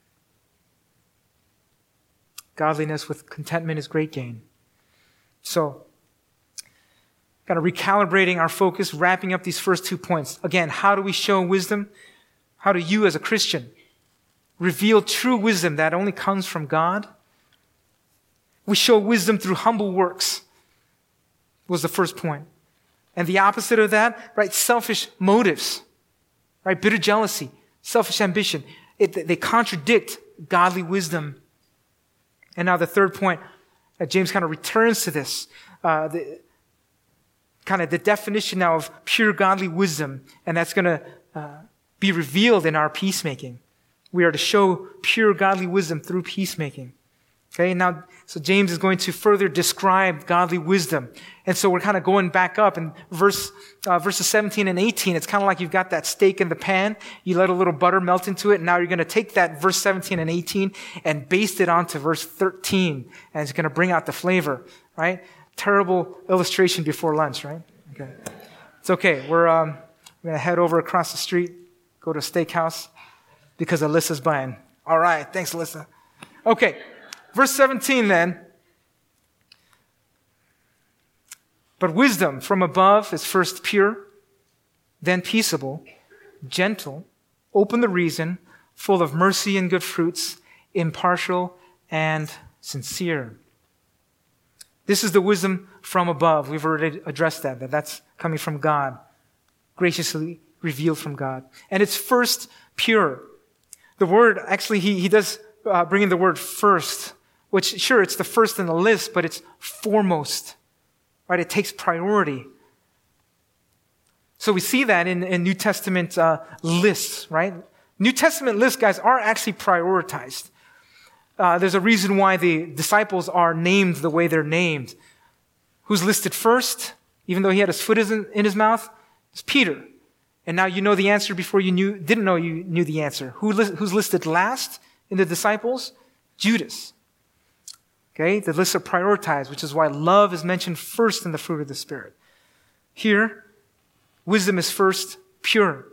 Godliness with contentment is great gain. So, kind of recalibrating our focus, wrapping up these first two points. Again, how do we show wisdom? How do you as a Christian reveal true wisdom that only comes from God? We show wisdom through humble works, was the first point. And the opposite of that, right, selfish motives, right, bitter jealousy, selfish ambition. It, they contradict godly wisdom. And now the third point, Uh, James kind of returns to this, uh, the, kind of the definition now of pure godly wisdom, and that's going to uh, be revealed in our peacemaking. We are to show pure godly wisdom through peacemaking. Okay, now, so James is going to further describe godly wisdom. And so we're kind of going back up in verse, uh, verses seventeen and eighteen. It's kind of like you've got that steak in the pan. You let a little butter melt into it. And now you're going to take that verse seventeen and eighteen and baste it onto verse thirteen. And it's going to bring out the flavor, right? Terrible illustration before lunch, right? Okay. It's okay. We're, um, we're going to head over across the street, go to a steakhouse because Alyssa's buying. All right. Thanks, Alyssa. Okay. Verse seventeen then. But wisdom from above is first pure, then peaceable, gentle, open to reason, full of mercy and good fruits, impartial and sincere. This is the wisdom from above. We've already addressed that, that that's coming from God, graciously revealed from God. And it's first pure. The word, actually, he, he does uh, bring in the word first, which, sure, it's the first in the list, but it's foremost, right? It takes priority. So we see that in, in New Testament uh, lists, right? New Testament lists, guys, are actually prioritized. Uh, there's a reason why the disciples are named the way they're named. Who's listed first, even though he had his foot in, in his mouth? It's Peter. And now you know the answer before you knew, didn't know you knew the answer. Who li- who's listed last in the disciples? Judas. Okay, the lists are prioritized, which is why love is mentioned first in the fruit of the Spirit. Here, wisdom is first pure.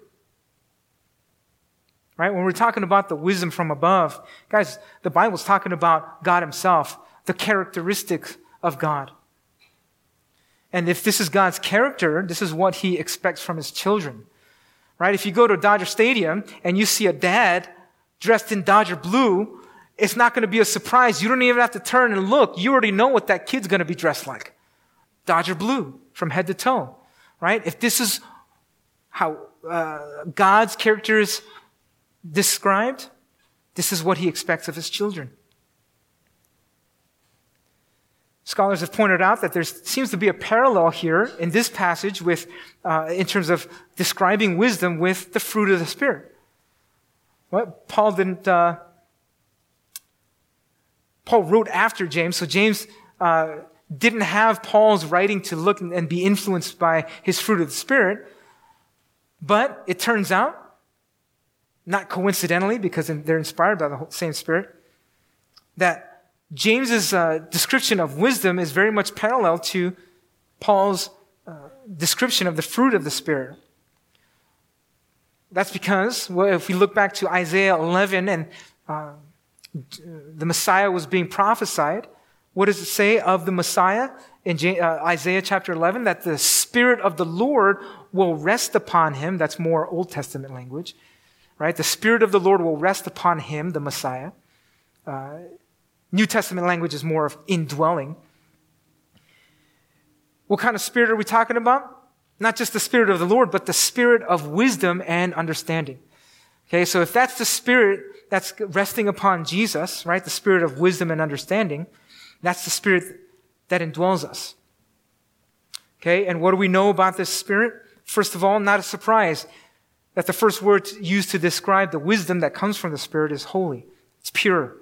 Right? When we're talking about the wisdom from above, guys, the Bible's talking about God himself, the characteristics of God. And if this is God's character, this is what he expects from his children. Right? If you go to Dodger Stadium and you see a dad dressed in Dodger blue, it's not going to be a surprise. You don't even have to turn and look. You already know what that kid's going to be dressed like. Dodger blue from head to toe. Right? If this is how uh, God's character is described, this is what he expects of his children. Scholars have pointed out that there seems to be a parallel here in this passage with, uh, in terms of describing wisdom with the fruit of the Spirit. Well, Paul didn't, uh, Paul wrote after James, so James uh, didn't have Paul's writing to look and be influenced by his fruit of the Spirit. But it turns out, not coincidentally, because they're inspired by the same Spirit, that James's uh, description of wisdom is very much parallel to Paul's uh, description of the fruit of the Spirit. That's because, well, if we look back to Isaiah eleven and uh, the Messiah was being prophesied, what does it say of the Messiah in J- uh, Isaiah chapter eleven? That the Spirit of the Lord will rest upon him. That's more Old Testament language, right? The Spirit of the Lord will rest upon him, the Messiah. Uh, New Testament language is more of indwelling. What kind of spirit are we talking about? Not just the Spirit of the Lord, but the Spirit of wisdom and understanding. Okay, so if that's the Spirit that's resting upon Jesus, right, the Spirit of wisdom and understanding, that's the Spirit that indwells us. Okay, and what do we know about this Spirit? First of all, not a surprise that the first word used to describe the wisdom that comes from the Spirit is holy. It's pure.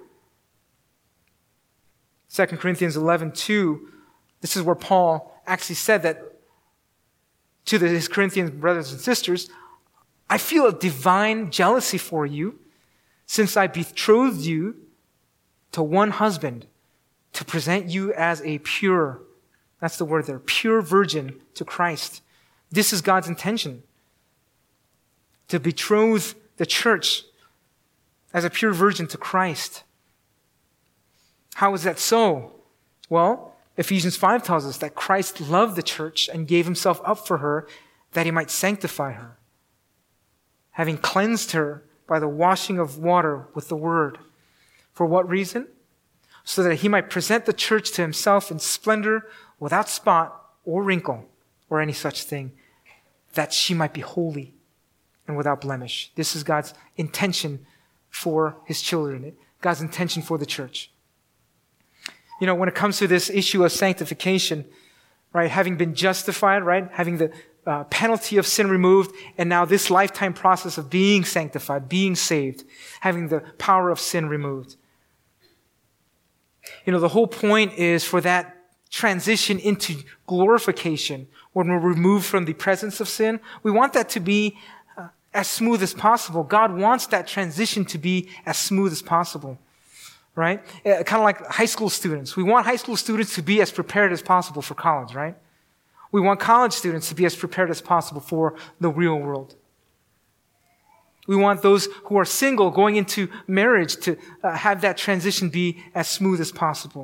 Second Corinthians eleven two, this is where Paul actually said that to the, his Corinthian brothers and sisters, I feel a divine jealousy for you, since I betrothed you to one husband to present you as a pure, that's the word there, pure virgin to Christ. This is God's intention, to betroth the church as a pure virgin to Christ. How is that so? Well, Ephesians five tells us that Christ loved the church and gave himself up for her that he might sanctify her, having cleansed her by the washing of water with the word. For what reason? So that he might present the church to himself in splendor, without spot or wrinkle or any such thing, that she might be holy and without blemish. This is God's intention for his children, God's intention for the church. You know, when it comes to this issue of sanctification, right, having been justified, right, having the uh, penalty of sin removed, and now this lifetime process of being sanctified, being saved, having the power of sin removed. You know, the whole point is for that transition into glorification, when we're removed from the presence of sin. We want that to be uh, as smooth as possible. God wants that transition to be as smooth as possible, right? Uh, kind of like high school students. We want high school students to be as prepared as possible for college, right? We want college students to be as prepared as possible for the real world. We want those who are single going into marriage to uh, have that transition be as smooth as possible.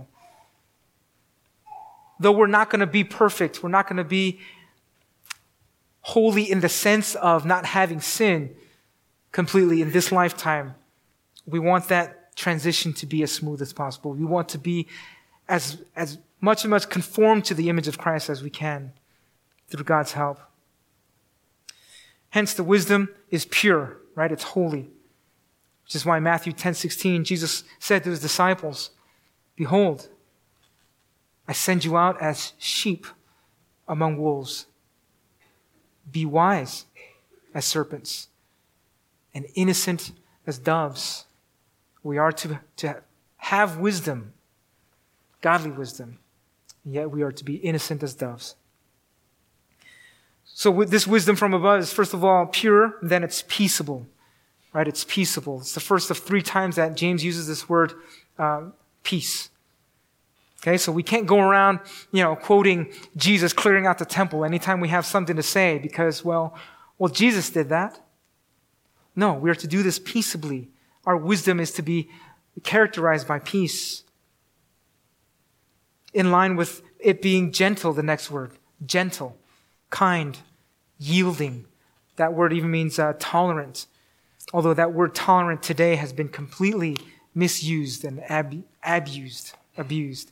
Though we're not going to be perfect, we're not going to be holy in the sense of not having sin completely in this lifetime, we want that transition to be as smooth as possible. We want to be as, as much and much conformed to the image of Christ as we can through God's help. Hence, the wisdom is pure, right? It's holy. Which is why Matthew ten sixteen, Jesus said to his disciples, "Behold, I send you out as sheep among wolves. Be wise as serpents and innocent as doves." We are to, to have wisdom, godly wisdom, and yet we are to be innocent as doves. So with this wisdom from above is first of all pure, then it's peaceable, right? It's peaceable. It's the first of three times that James uses this word uh, peace. Okay, so we can't go around, you know, quoting Jesus clearing out the temple anytime we have something to say because, well, well, Jesus did that. No, we are to do this peaceably. Our wisdom is to be characterized by peace. In line with it being gentle, the next word, gentle, kind, yielding. That word even means uh, tolerant. Although that word tolerant today has been completely misused and ab- abused, abused.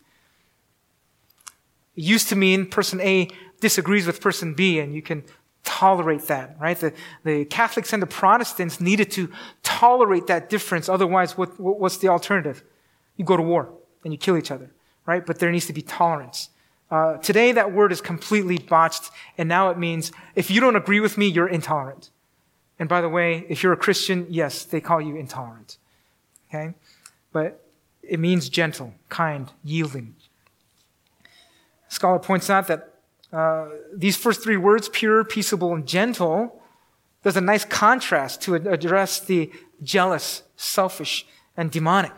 It used to mean person A disagrees with person B and you can tolerate that, right? The, the Catholics and the Protestants needed to tolerate that difference. Otherwise, what, what's the alternative? You go to war and you kill each other, right? But there needs to be tolerance. Uh, today, that word is completely botched, and now it means if you don't agree with me, you're intolerant. And by the way, if you're a Christian, yes, they call you intolerant. Okay? But it means gentle, kind, yielding. A scholar points out that uh, these first three words, pure, peaceable, and gentle, there's a nice contrast to address the jealous, selfish, and demonic.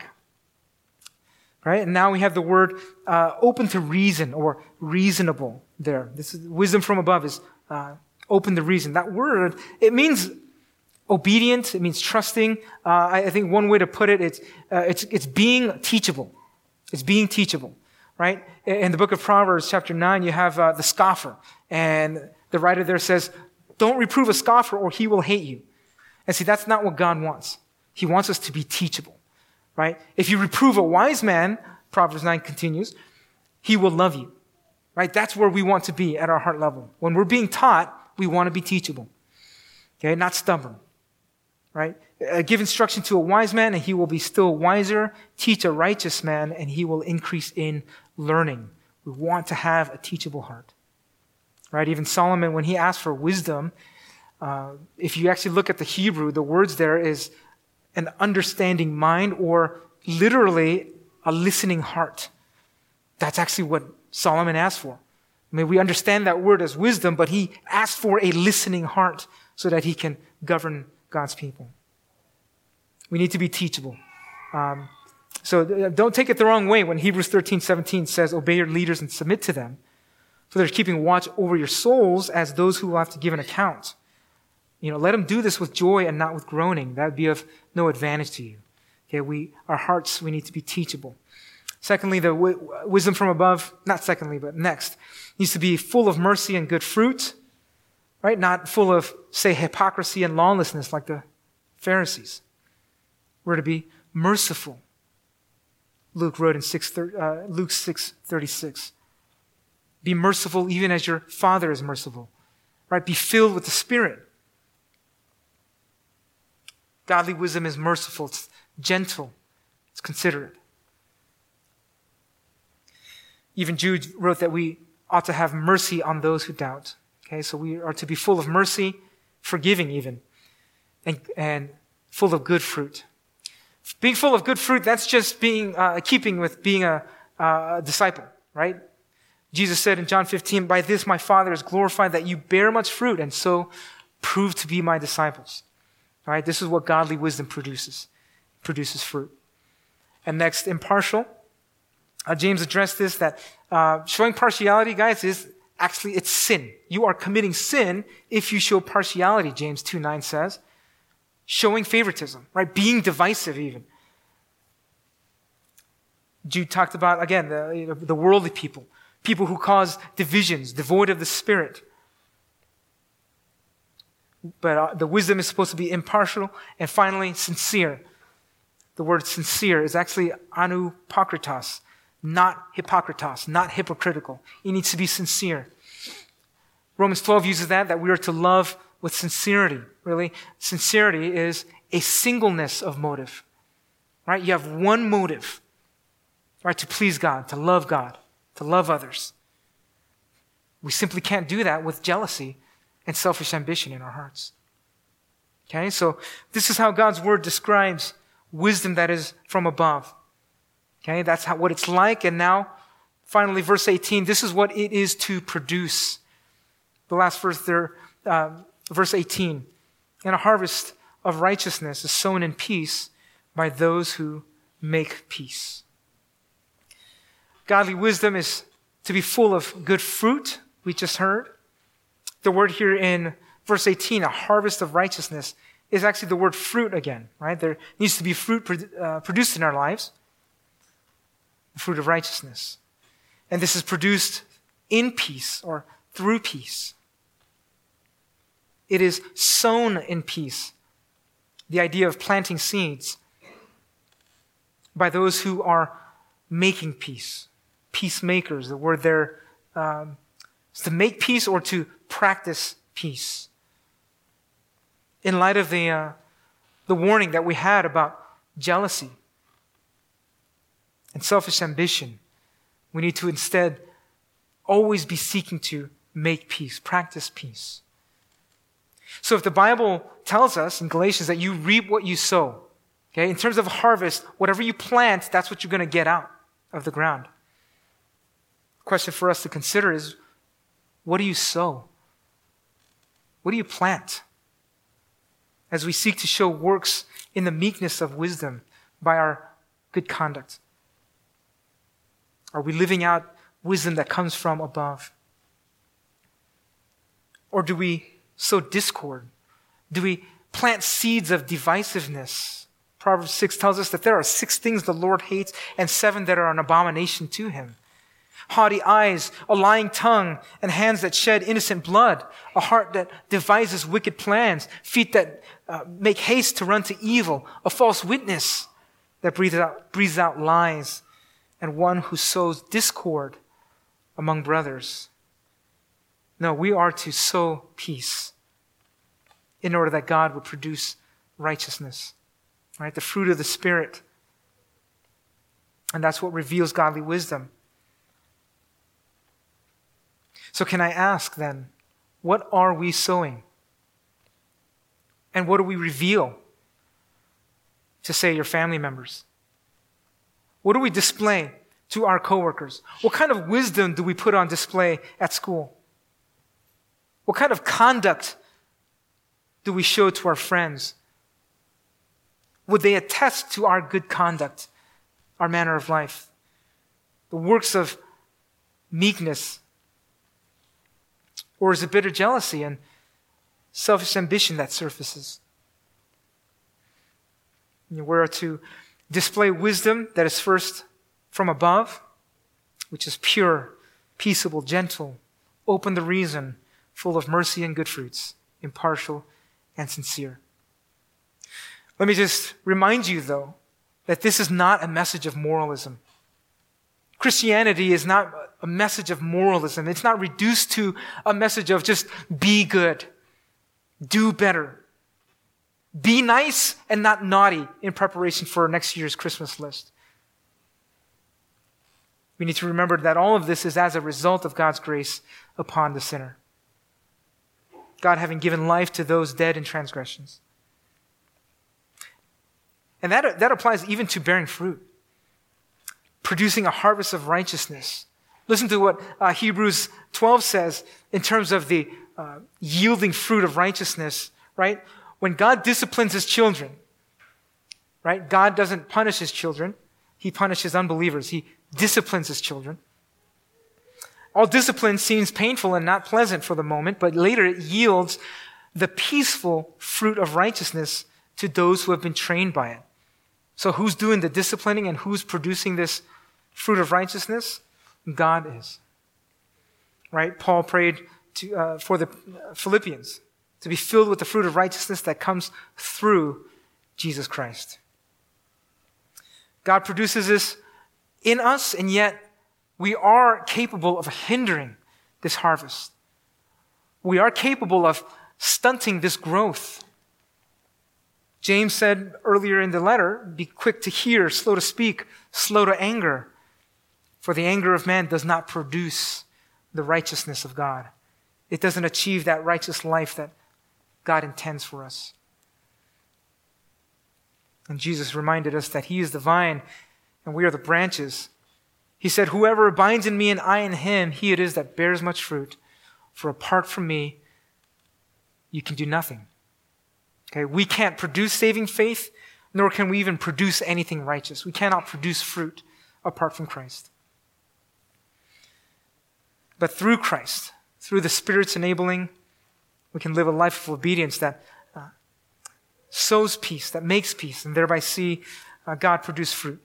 Right? And now we have the word uh, open to reason or reasonable there. This is wisdom from above is uh, open to reason. That word, it means obedient. It means trusting. Uh, I, I think one way to put it, it's, uh, it's, it's being teachable. It's being teachable. Right? In the book of Proverbs, chapter nine, you have uh, the scoffer. And the writer there says, don't reprove a scoffer or he will hate you. And see, that's not what God wants. He wants us to be teachable. Right? If you reprove a wise man, Proverbs nine continues, he will love you. Right? That's where we want to be at our heart level. When we're being taught, we want to be teachable. Okay? Not stubborn. Right? Uh, give instruction to a wise man and he will be still wiser. Teach a righteous man and he will increase in learning. We want to have a teachable heart. Right? Even Solomon, when he asked for wisdom, uh, if you actually look at the Hebrew, the words there is an understanding mind, or literally a listening heart. That's actually what Solomon asked for. I mean, we understand that word as wisdom, but he asked for a listening heart so that he can govern God's people. We need to be teachable. Um, so don't take it the wrong way when Hebrews thirteen seventeen says, obey your leaders and submit to them, for they're keeping watch over your souls as those who will have to give an account. You know, let them do this with joy and not with groaning. That would be of no advantage to you. Okay, we, our hearts, we need to be teachable. Secondly, the w- wisdom from above, not secondly, but next, needs to be full of mercy and good fruit, right? Not full of, say, hypocrisy and lawlessness like the Pharisees. We're to be merciful. Luke wrote in six, uh, Luke six thirty-six. Be merciful even as your Father is merciful, right? Be filled with the Spirit. Godly wisdom is merciful, it's gentle, it's considerate. Even Jude wrote that we ought to have mercy on those who doubt. Okay, so we are to be full of mercy, forgiving even, and, and full of good fruit. Being full of good fruit, that's just being uh, keeping with being a, uh, a disciple, right? Jesus said in John fifteen, by this my Father is glorified, that you bear much fruit, and so prove to be my disciples. All right, this is what godly wisdom produces. Produces fruit. And next, impartial. Uh, James addressed this, that uh, showing partiality, guys, is actually, it's sin. You are committing sin if you show partiality, James two nine says. Showing favoritism, right? Being divisive even. Jude talked about, again, the, you know, the worldly people. People who cause divisions, devoid of the Spirit. But uh, the wisdom is supposed to be impartial. And finally, sincere. The word sincere is actually anupokritos, not hypokritos, not hypocritical. It needs to be sincere. Romans twelve uses that, that we are to love with sincerity. Really, sincerity is a singleness of motive. Right? You have one motive. Right? To please God, to love God, to love others. We simply can't do that with jealousy and selfish ambition in our hearts. Okay? So this is how God's word describes wisdom that is from above. Okay? That's how, what it's like. And now, finally, verse eighteen, this is what it is to produce. The last verse there, uh, verse eighteen. And a harvest of righteousness is sown in peace by those who make peace. Godly wisdom is to be full of good fruit, we just heard. The word here in verse eighteen, a harvest of righteousness, is actually the word fruit again, right? There needs to be fruit uh, produced in our lives, the fruit of righteousness. And this is produced in peace or through peace. It is sown in peace. The idea of planting seeds by those who are making peace. Peacemakers, the word there um, is to make peace or to practice peace. In light of the, uh, the warning that we had about jealousy and selfish ambition, we need to instead always be seeking to make peace, practice peace. So if the Bible tells us in Galatians that you reap what you sow, okay, in terms of harvest, whatever you plant, that's what you're going to get out of the ground. The question for us to consider is, what do you sow? What do you plant? As we seek to show works in the meekness of wisdom by our good conduct. Are we living out wisdom that comes from above? Or do we sow discord? Do we plant seeds of divisiveness? Proverbs six tells us that there are six things the Lord hates and seven that are an abomination to him. Haughty eyes, a lying tongue, and hands that shed innocent blood, a heart that devises wicked plans, feet that uh, make haste to run to evil, a false witness that breathes out, breathes out lies, and one who sows discord among brothers. No, we are to sow peace in order that God would produce righteousness, right? The fruit of the Spirit. And that's what reveals godly wisdom. So can I ask then, what are we sowing? And what do we reveal to, say, your family members? What do we display to our coworkers? What kind of wisdom do we put on display at school? What kind of conduct do we show to our friends? Would they attest to our good conduct, our manner of life? The works of meekness? Or is it bitter jealousy and selfish ambition that surfaces? We're to display wisdom that is first from above, which is pure, peaceable, gentle, open to reason, full of mercy and good fruits, impartial and sincere. Let me just remind you, though, that this is not a message of moralism. Christianity is not a message of moralism. It's not reduced to a message of just be good, do better, be nice and not naughty in preparation for next year's Christmas list. We need to remember that all of this is as a result of God's grace upon the sinner. God having given life to those dead in transgressions. And that, that applies even to bearing fruit. Producing a harvest of righteousness. Listen to what uh, Hebrews twelve says in terms of the uh, yielding fruit of righteousness, right? When God disciplines his children, right? God doesn't punish his children. He punishes unbelievers. He disciplines his children. All discipline seems painful and not pleasant for the moment, but later it yields the peaceful fruit of righteousness to those who have been trained by it. So who's doing the disciplining and who's producing this fruit of righteousness? God is. Right? Paul prayed to, uh, for the Philippians to be filled with the fruit of righteousness that comes through Jesus Christ. God produces this in us, and yet we are capable of hindering this harvest. We are capable of stunting this growth. James said earlier in the letter, be quick to hear, slow to speak, slow to anger. For the anger of man does not produce the righteousness of God. It doesn't achieve that righteous life that God intends for us. And Jesus reminded us that he is the vine and we are the branches. He said, whoever abides in me and I in him, he it is that bears much fruit. For apart from me, you can do nothing. Okay, we can't produce saving faith, nor can we even produce anything righteous. We cannot produce fruit apart from Christ. But through Christ, through the Spirit's enabling, we can live a life of obedience that uh, sows peace, that makes peace, and thereby see uh, God produce fruit.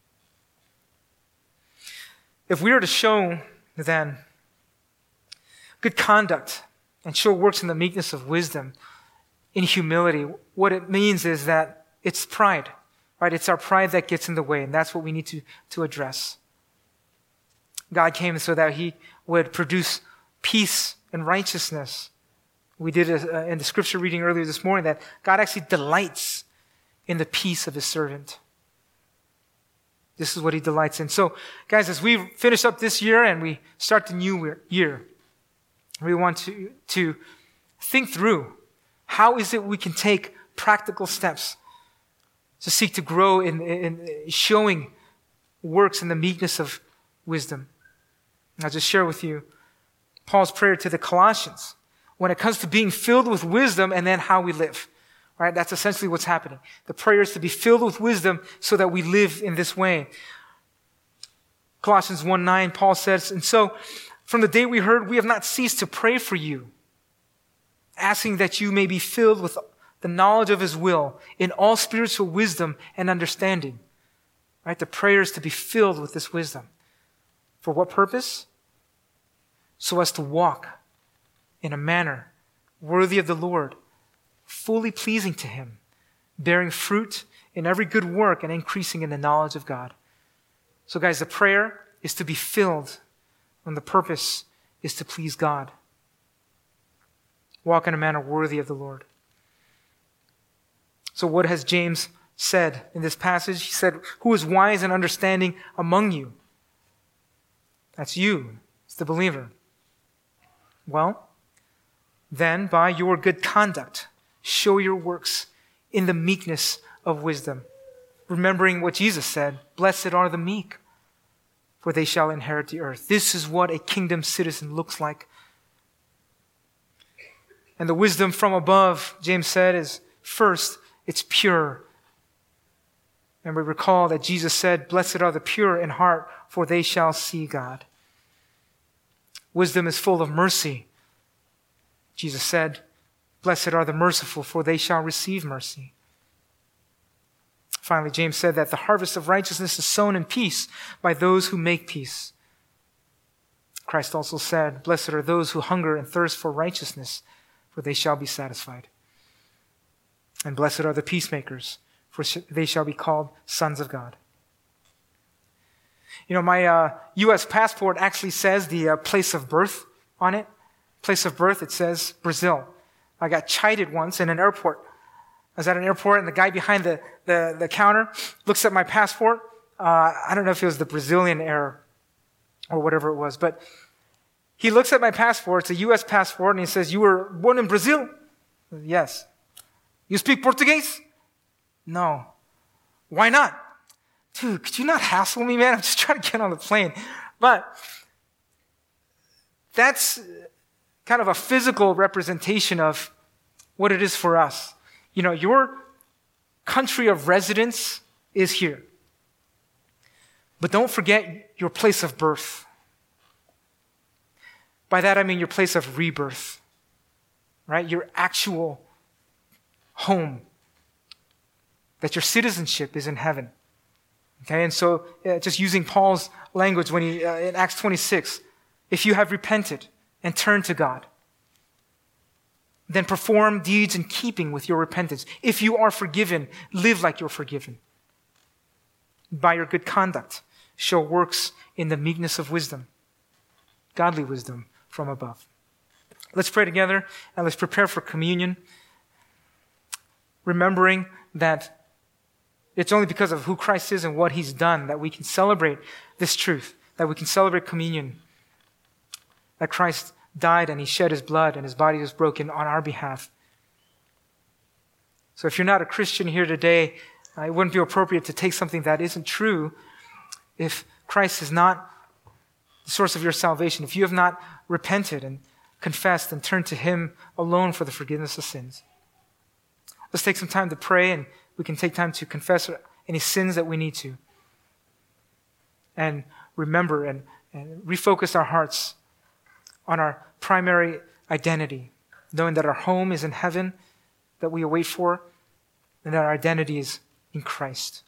If we are to show, then, good conduct and show works in the meekness of wisdom, in humility, what it means is that it's pride, right? It's our pride that gets in the way, and that's what we need to, to address. God came so that he would produce peace and righteousness. We did a, in the scripture reading earlier this morning that God actually delights in the peace of his servant. This is what he delights in. So, guys, as we finish up this year and we start the new year, we want to, to think through how is it we can take practical steps to seek to grow in, in showing works in the meekness of wisdom. I'll just share with you Paul's prayer to the Colossians when it comes to being filled with wisdom and then how we live. Right? That's essentially what's happening. The prayer is to be filled with wisdom so that we live in this way. Colossians one nine, Paul says, and so from the day we heard, we have not ceased to pray for you, asking that you may be filled with the knowledge of his will in all spiritual wisdom and understanding. Right? The prayer is to be filled with this wisdom. For what purpose? So as to walk in a manner worthy of the Lord, fully pleasing to him, bearing fruit in every good work and increasing in the knowledge of God. So guys, the prayer is to be filled when the purpose is to please God. Walk in a manner worthy of the Lord. So what has James said in this passage? He said, who is wise and understanding among you? That's you. It's the believer. Well, then by your good conduct, show your works in the meekness of wisdom. Remembering what Jesus said, blessed are the meek, for they shall inherit the earth. This is what a kingdom citizen looks like. And the wisdom from above, James said, is first, it's pure. And we recall that Jesus said, blessed are the pure in heart, for they shall see God. Wisdom is full of mercy. Jesus said, blessed are the merciful, for they shall receive mercy. Finally, James said that the harvest of righteousness is sown in peace by those who make peace. Christ also said, blessed are those who hunger and thirst for righteousness, for they shall be satisfied. And blessed are the peacemakers, for they shall be called sons of God. You know, my uh, U S passport actually says the uh, place of birth on it. Place of birth, it says Brazil. I got chided once in an airport. I was at an airport and the guy behind the, the, the counter looks at my passport. Uh, I don't know if it was the Brazilian Air or whatever it was. But he looks at my passport, it's a U S passport, and he says, "You were born in Brazil?" "Yes." "You speak Portuguese?" "No." "Why not?" "Dude, could you not hassle me, man? I'm just trying to get on the plane." But that's kind of a physical representation of what it is for us. You know, your country of residence is here. But don't forget your place of birth. By that I mean your place of rebirth, right? Your actual home. That your citizenship is in heaven. Okay, and so uh, just using Paul's language when he, uh, in Acts twenty-six, if you have repented and turned to God, then perform deeds in keeping with your repentance. If you are forgiven, live like you're forgiven. By your good conduct, show works in the meekness of wisdom, godly wisdom from above. Let's pray together and let's prepare for communion, remembering that it's only because of who Christ is and what he's done that we can celebrate this truth, that we can celebrate communion, that Christ died and he shed his blood and his body was broken on our behalf. So if you're not a Christian here today, uh, it wouldn't be appropriate to take something that isn't true if Christ is not the source of your salvation, if you have not repented and confessed and turned to him alone for the forgiveness of sins. Let's take some time to pray, and we can take time to confess any sins that we need to. And remember and, and refocus our hearts on our primary identity, knowing that our home is in heaven, that we await for, and that our identity is in Christ.